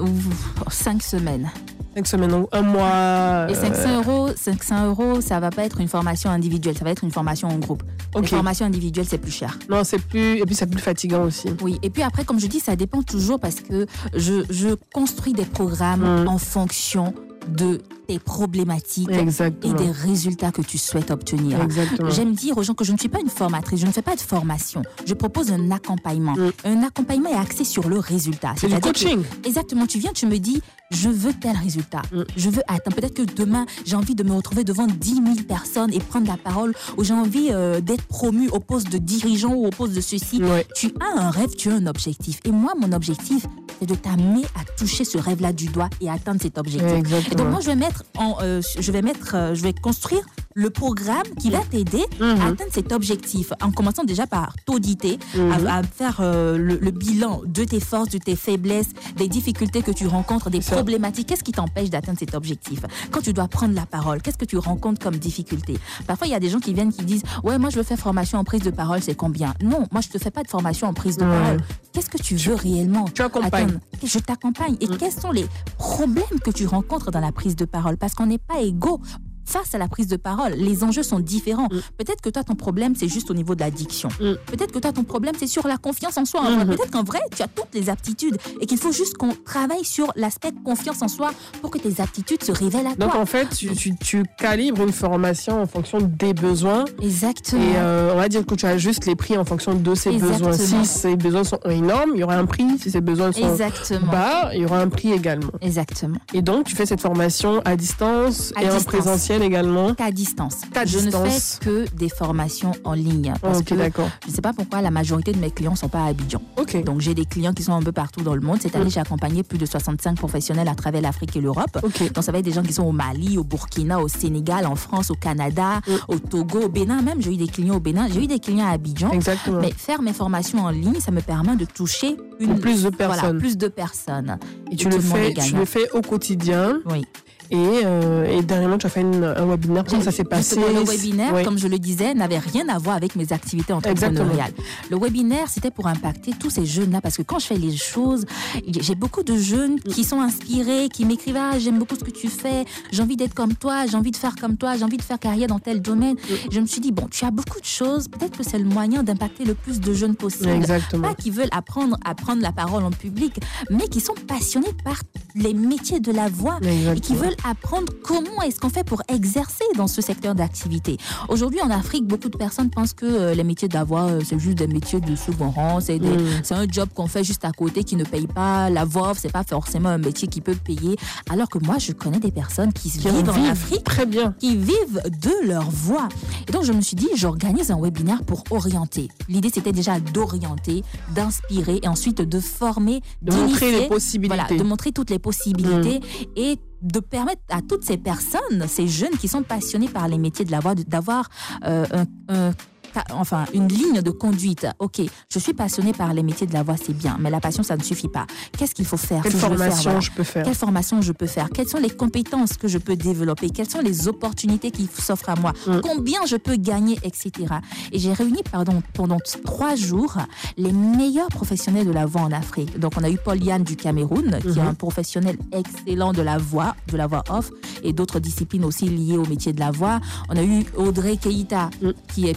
Speaker 3: Cinq semaines.
Speaker 2: Cinq semaines, donc un mois.
Speaker 3: Et cinq cents euros, cinq cents euros, ça va pas être une formation individuelle, ça va être une formation en groupe. Okay. Une formation individuelle, c'est plus cher.
Speaker 2: Non, c'est plus, et puis c'est plus fatigant aussi.
Speaker 3: Oui, et puis après, comme je dis, ça dépend toujours parce que je, je construis des programmes mmh. en fonction de tes problématiques
Speaker 2: Exactement.
Speaker 3: et des résultats que tu souhaites obtenir.
Speaker 2: Exactement.
Speaker 3: J'aime dire aux gens que je ne suis pas une formatrice, je ne fais pas de formation. Je propose un accompagnement. Mm. Un accompagnement est axé sur le résultat.
Speaker 2: C'est du coaching.
Speaker 3: Que, exactement. Tu viens, tu me dis, je veux tel résultat. Mm. Je veux atteindre. Peut-être que demain, j'ai envie de me retrouver devant dix mille personnes et prendre la parole, ou j'ai envie euh, d'être promu au poste de dirigeant ou au poste de ceci.
Speaker 2: Ouais.
Speaker 3: Tu as un rêve, tu as un objectif. Et moi, mon objectif, c'est de t'amener à toucher ce rêve-là du doigt et atteindre cet objectif.
Speaker 2: Exactement.
Speaker 3: Et donc moi, je vais mettre, en, euh, je vais mettre, euh, je vais construire le programme qui va t'aider mm-hmm. à atteindre cet objectif, en commençant déjà par t'auditer, mm-hmm. à, à faire euh, le, le bilan de tes forces, de tes faiblesses, des difficultés que tu rencontres, des
Speaker 2: Ça.
Speaker 3: problématiques. Qu'est-ce qui t'empêche d'atteindre cet objectif? Quand tu dois prendre la parole, qu'est-ce que tu rencontres comme difficulté? Parfois, il y a des gens qui viennent qui disent « Ouais, moi, je veux faire formation en prise de parole, c'est combien ?» Non, moi, je ne te fais pas de formation en prise de ouais. parole. Qu'est-ce que tu veux réellement?
Speaker 2: Tu accompagnes.
Speaker 3: Je t'accompagne. Et mmh. quels sont les problèmes que tu rencontres dans la prise de parole? Parce qu'on n'est pas égaux face à la prise de parole. Les enjeux sont différents. Mm. Peut-être que toi, ton problème, c'est juste au niveau de l'addiction. Mm. Peut-être que toi, ton problème, c'est sur la confiance en soi. Mm-hmm. Peut-être qu'en vrai, tu as toutes les aptitudes et qu'il faut juste qu'on travaille sur l'aspect confiance en soi pour que tes aptitudes se révèlent à
Speaker 2: Donc,
Speaker 3: toi.
Speaker 2: en fait, tu, tu, tu calibres une formation en fonction des besoins.
Speaker 3: Exactement.
Speaker 2: Et euh, on va dire que tu ajustes les prix en fonction de ces Exactement. besoins. Si ces besoins sont énormes, il y aura un prix. Si ces besoins sont
Speaker 3: Exactement.
Speaker 2: bas, il y aura un prix également.
Speaker 3: Exactement.
Speaker 2: Et donc, tu fais cette formation à distance
Speaker 3: à
Speaker 2: et
Speaker 3: distance.
Speaker 2: en présentiel également?
Speaker 3: Qu'à distance.
Speaker 2: Qu'à
Speaker 3: je
Speaker 2: distance.
Speaker 3: ne fais que des formations en ligne. Parce
Speaker 2: okay,
Speaker 3: que
Speaker 2: d'accord.
Speaker 3: je ne sais pas pourquoi la majorité de mes clients ne sont pas à Abidjan.
Speaker 2: Okay.
Speaker 3: Donc, j'ai des clients qui sont un peu partout dans le monde. Cette année, mmh. j'ai accompagné plus de soixante-cinq professionnels à travers l'Afrique et l'Europe.
Speaker 2: Okay.
Speaker 3: Donc, ça va être des gens qui sont au Mali, au Burkina, au Sénégal, en France, au Canada, mmh. au Togo, au Bénin. Même, j'ai eu des clients au Bénin. J'ai eu des clients à Abidjan.
Speaker 2: Exactement.
Speaker 3: Mais faire mes formations en ligne, ça me permet de toucher une,
Speaker 2: plus de personnes.
Speaker 3: Voilà, plus de personnes.
Speaker 2: Et, et tu, le fais, tu le fais au quotidien.
Speaker 3: Oui.
Speaker 2: Et, euh, et dernièrement, tu as fait une, un webinaire. Comment ça s'est passé?
Speaker 3: Le webinaire, oui. comme je le disais, n'avait rien à voir avec mes activités entrepreneuriales. Exactement. Le webinaire, c'était pour impacter tous ces jeunes-là. Parce que quand je fais les choses, j'ai beaucoup de jeunes qui sont inspirés, qui m'écrivent « Ah, j'aime beaucoup ce que tu fais. J'ai envie d'être comme toi. J'ai envie de faire comme toi. J'ai envie de faire carrière dans tel domaine. Oui. » Je me suis dit, bon, tu as beaucoup de choses. Peut-être que c'est le moyen d'impacter le plus de jeunes possible.
Speaker 2: Exactement.
Speaker 3: Pas qui veulent apprendre à prendre la parole en public, mais qui sont passionnés par les métiers de la voix. Exactement. Et qui veulent apprendre comment Comment est-ce qu'on fait pour exercer dans ce secteur d'activité? Aujourd'hui, en Afrique, beaucoup de personnes pensent que euh, les métiers de la voix, euh, c'est juste des métiers de second rang, c'est, des, mmh. c'est un job qu'on fait juste à côté qui ne paye pas. La voix, c'est pas forcément un métier qui peut payer. Alors que moi, je connais des personnes qui, qui vivent en Afrique,
Speaker 2: très bien.
Speaker 3: qui vivent de leur voix. Et donc, je me suis dit, j'organise un webinaire pour orienter. L'idée, c'était déjà d'orienter, d'inspirer et ensuite de former,
Speaker 2: de montrer les possibilités.
Speaker 3: Voilà, de montrer toutes les possibilités mmh. et de permettre à toutes ces personnes, ces jeunes qui sont passionnés par les métiers de la voix, d'avoir euh, un, un enfin une ligne de conduite. Ok, je suis passionnée par les métiers de la voix, c'est bien, mais la passion, ça ne suffit pas. Qu'est-ce qu'il faut faire?
Speaker 2: Quelle formation je, faire, voilà. je peux faire?
Speaker 3: Quelle formation je peux faire? Quelles sont les compétences que je peux développer? Quelles sont les opportunités qui s'offrent à moi? Mm. Combien je peux gagner, et cetera. Et j'ai réuni pardon, pendant trois jours les meilleurs professionnels de la voix en Afrique. Donc, on a eu Paul Yann du Cameroun, mm-hmm. qui est un professionnel excellent de la voix, de la voix off, et d'autres disciplines aussi liées au métier de la voix. On a eu Audrey Keïta, mm. qui est pionnière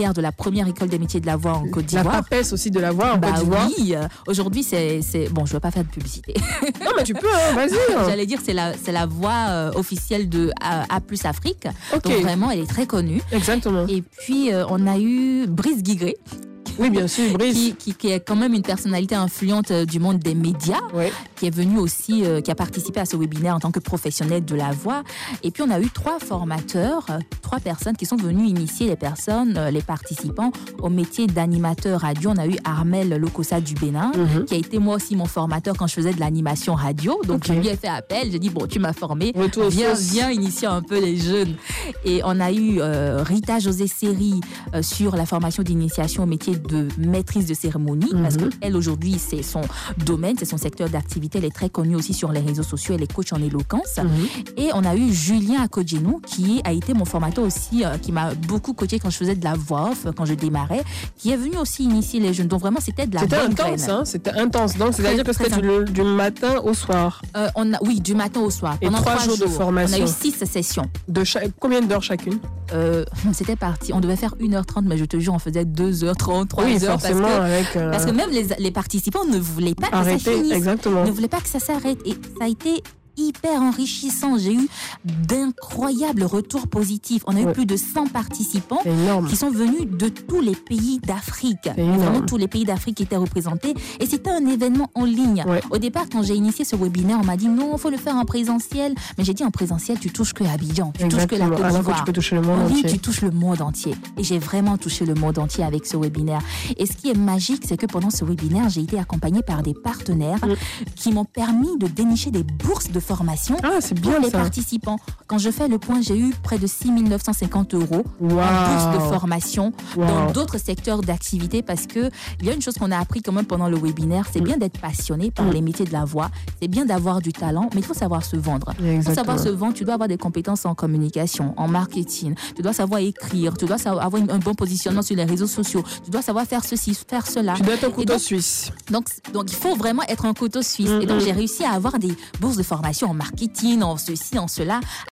Speaker 3: pionnière de la première école des métiers de la voix en Côte d'Ivoire.
Speaker 2: La papesse aussi de la voix en
Speaker 3: bah
Speaker 2: Côte d'Ivoire.
Speaker 3: Oui, euh, aujourd'hui c'est, c'est... Bon, je ne veux pas faire de publicité.
Speaker 2: Non, mais tu peux, hein, vas-y. Hein.
Speaker 3: J'allais dire c'est la, c'est la voix euh, officielle de A, A plus Afrique.
Speaker 2: Okay.
Speaker 3: Donc vraiment, elle est très connue.
Speaker 2: Exactement.
Speaker 3: Et puis, euh, on a eu Brice Guigré.
Speaker 2: Oui, bien sûr, Brice.
Speaker 3: Qui, qui, qui est quand même une personnalité influente du monde des médias,
Speaker 2: ouais.
Speaker 3: qui est venu aussi, euh, qui a participé à ce webinaire en tant que professionnel de la voix. Et puis, on a eu trois formateurs, euh, trois personnes qui sont venues initier les personnes, euh, les participants au métier d'animateur radio. On a eu Armel Lokossa du Bénin, mm-hmm. qui a été moi aussi mon formateur quand je faisais de l'animation radio. Donc, okay. je lui ai fait appel. J'ai dit, bon, tu m'as formé, viens, viens initier un peu les jeunes. Et on a eu euh, Rita José Seri euh, sur la formation d'initiation au métier de maîtrise de cérémonie, mm-hmm. parce qu'elle aujourd'hui c'est son domaine, c'est son secteur d'activité, elle est très connue aussi sur les réseaux sociaux, elle est coach en éloquence. Mm-hmm. Et on a eu Julien Akodjenou qui a été mon formateur aussi, euh, qui m'a beaucoup coaché quand je faisais de la voix off, quand je démarrais, qui est venu aussi initier les jeunes. Donc vraiment c'était de la
Speaker 2: c'était
Speaker 3: bonne
Speaker 2: intense,
Speaker 3: graine.
Speaker 2: Hein, c'était intense. Donc c'est-à-dire que c'était du, du matin au soir.
Speaker 3: Euh, on a, oui, du matin au soir.
Speaker 2: Et
Speaker 3: pendant
Speaker 2: trois,
Speaker 3: trois
Speaker 2: jours,
Speaker 3: jours
Speaker 2: de formation.
Speaker 3: On a eu six sessions.
Speaker 2: De chaque, combien d'heures chacune?
Speaker 3: euh, C'était parti. On devait faire une heure trente, mais je te jure, on faisait deux heures trente, trois
Speaker 2: oui,
Speaker 3: heures. Parce que,
Speaker 2: avec, euh...
Speaker 3: parce que même les, les participants ne voulaient pas
Speaker 2: Arrêter,
Speaker 3: que ça finisse.
Speaker 2: Exactement.
Speaker 3: Ne voulaient pas que ça s'arrête. Et ça a été hyper enrichissant. J'ai eu d'incroyables retours positifs. On a eu ouais. plus de cent participants qui sont venus de tous les pays d'Afrique. Vraiment tous les pays d'Afrique qui étaient représentés. Et c'était un événement en ligne. Ouais. Au départ, quand j'ai initié ce webinaire, on m'a dit non, il faut le faire en présentiel. Mais j'ai dit en présentiel, tu touches que Abidjan, tu touches que la Côte d'Ivoire.
Speaker 2: Tu peux toucher le monde
Speaker 3: oui,
Speaker 2: entier.
Speaker 3: tu touches le monde entier. Et j'ai vraiment touché le monde entier avec ce webinaire. Et ce qui est magique, c'est que pendant ce webinaire, j'ai été accompagnée par des partenaires mmh. qui m'ont permis de dénicher des bourses de formation
Speaker 2: ah, c'est bien
Speaker 3: pour les
Speaker 2: ça.
Speaker 3: participants. Quand je fais le point, j'ai eu près de six mille neuf cent cinquante euros
Speaker 2: wow.
Speaker 3: en bourse de formation
Speaker 2: wow.
Speaker 3: dans d'autres secteurs d'activité parce que il y a une chose qu'on a appris quand même pendant le webinaire, c'est mmh. bien d'être passionné par mmh. les métiers de la voix, c'est bien d'avoir du talent, mais il faut savoir se vendre. Il faut savoir se vendre, tu dois avoir des compétences en communication, en marketing, tu dois savoir écrire, tu dois savoir avoir un bon positionnement sur les réseaux sociaux, tu dois savoir faire ceci, faire cela.
Speaker 2: Tu dois être un couteau
Speaker 3: donc,
Speaker 2: suisse.
Speaker 3: Donc, donc, il faut vraiment être un couteau suisse. Mmh. Et donc, j'ai réussi à avoir des bourses de formation en marketing, en ceci, en cela,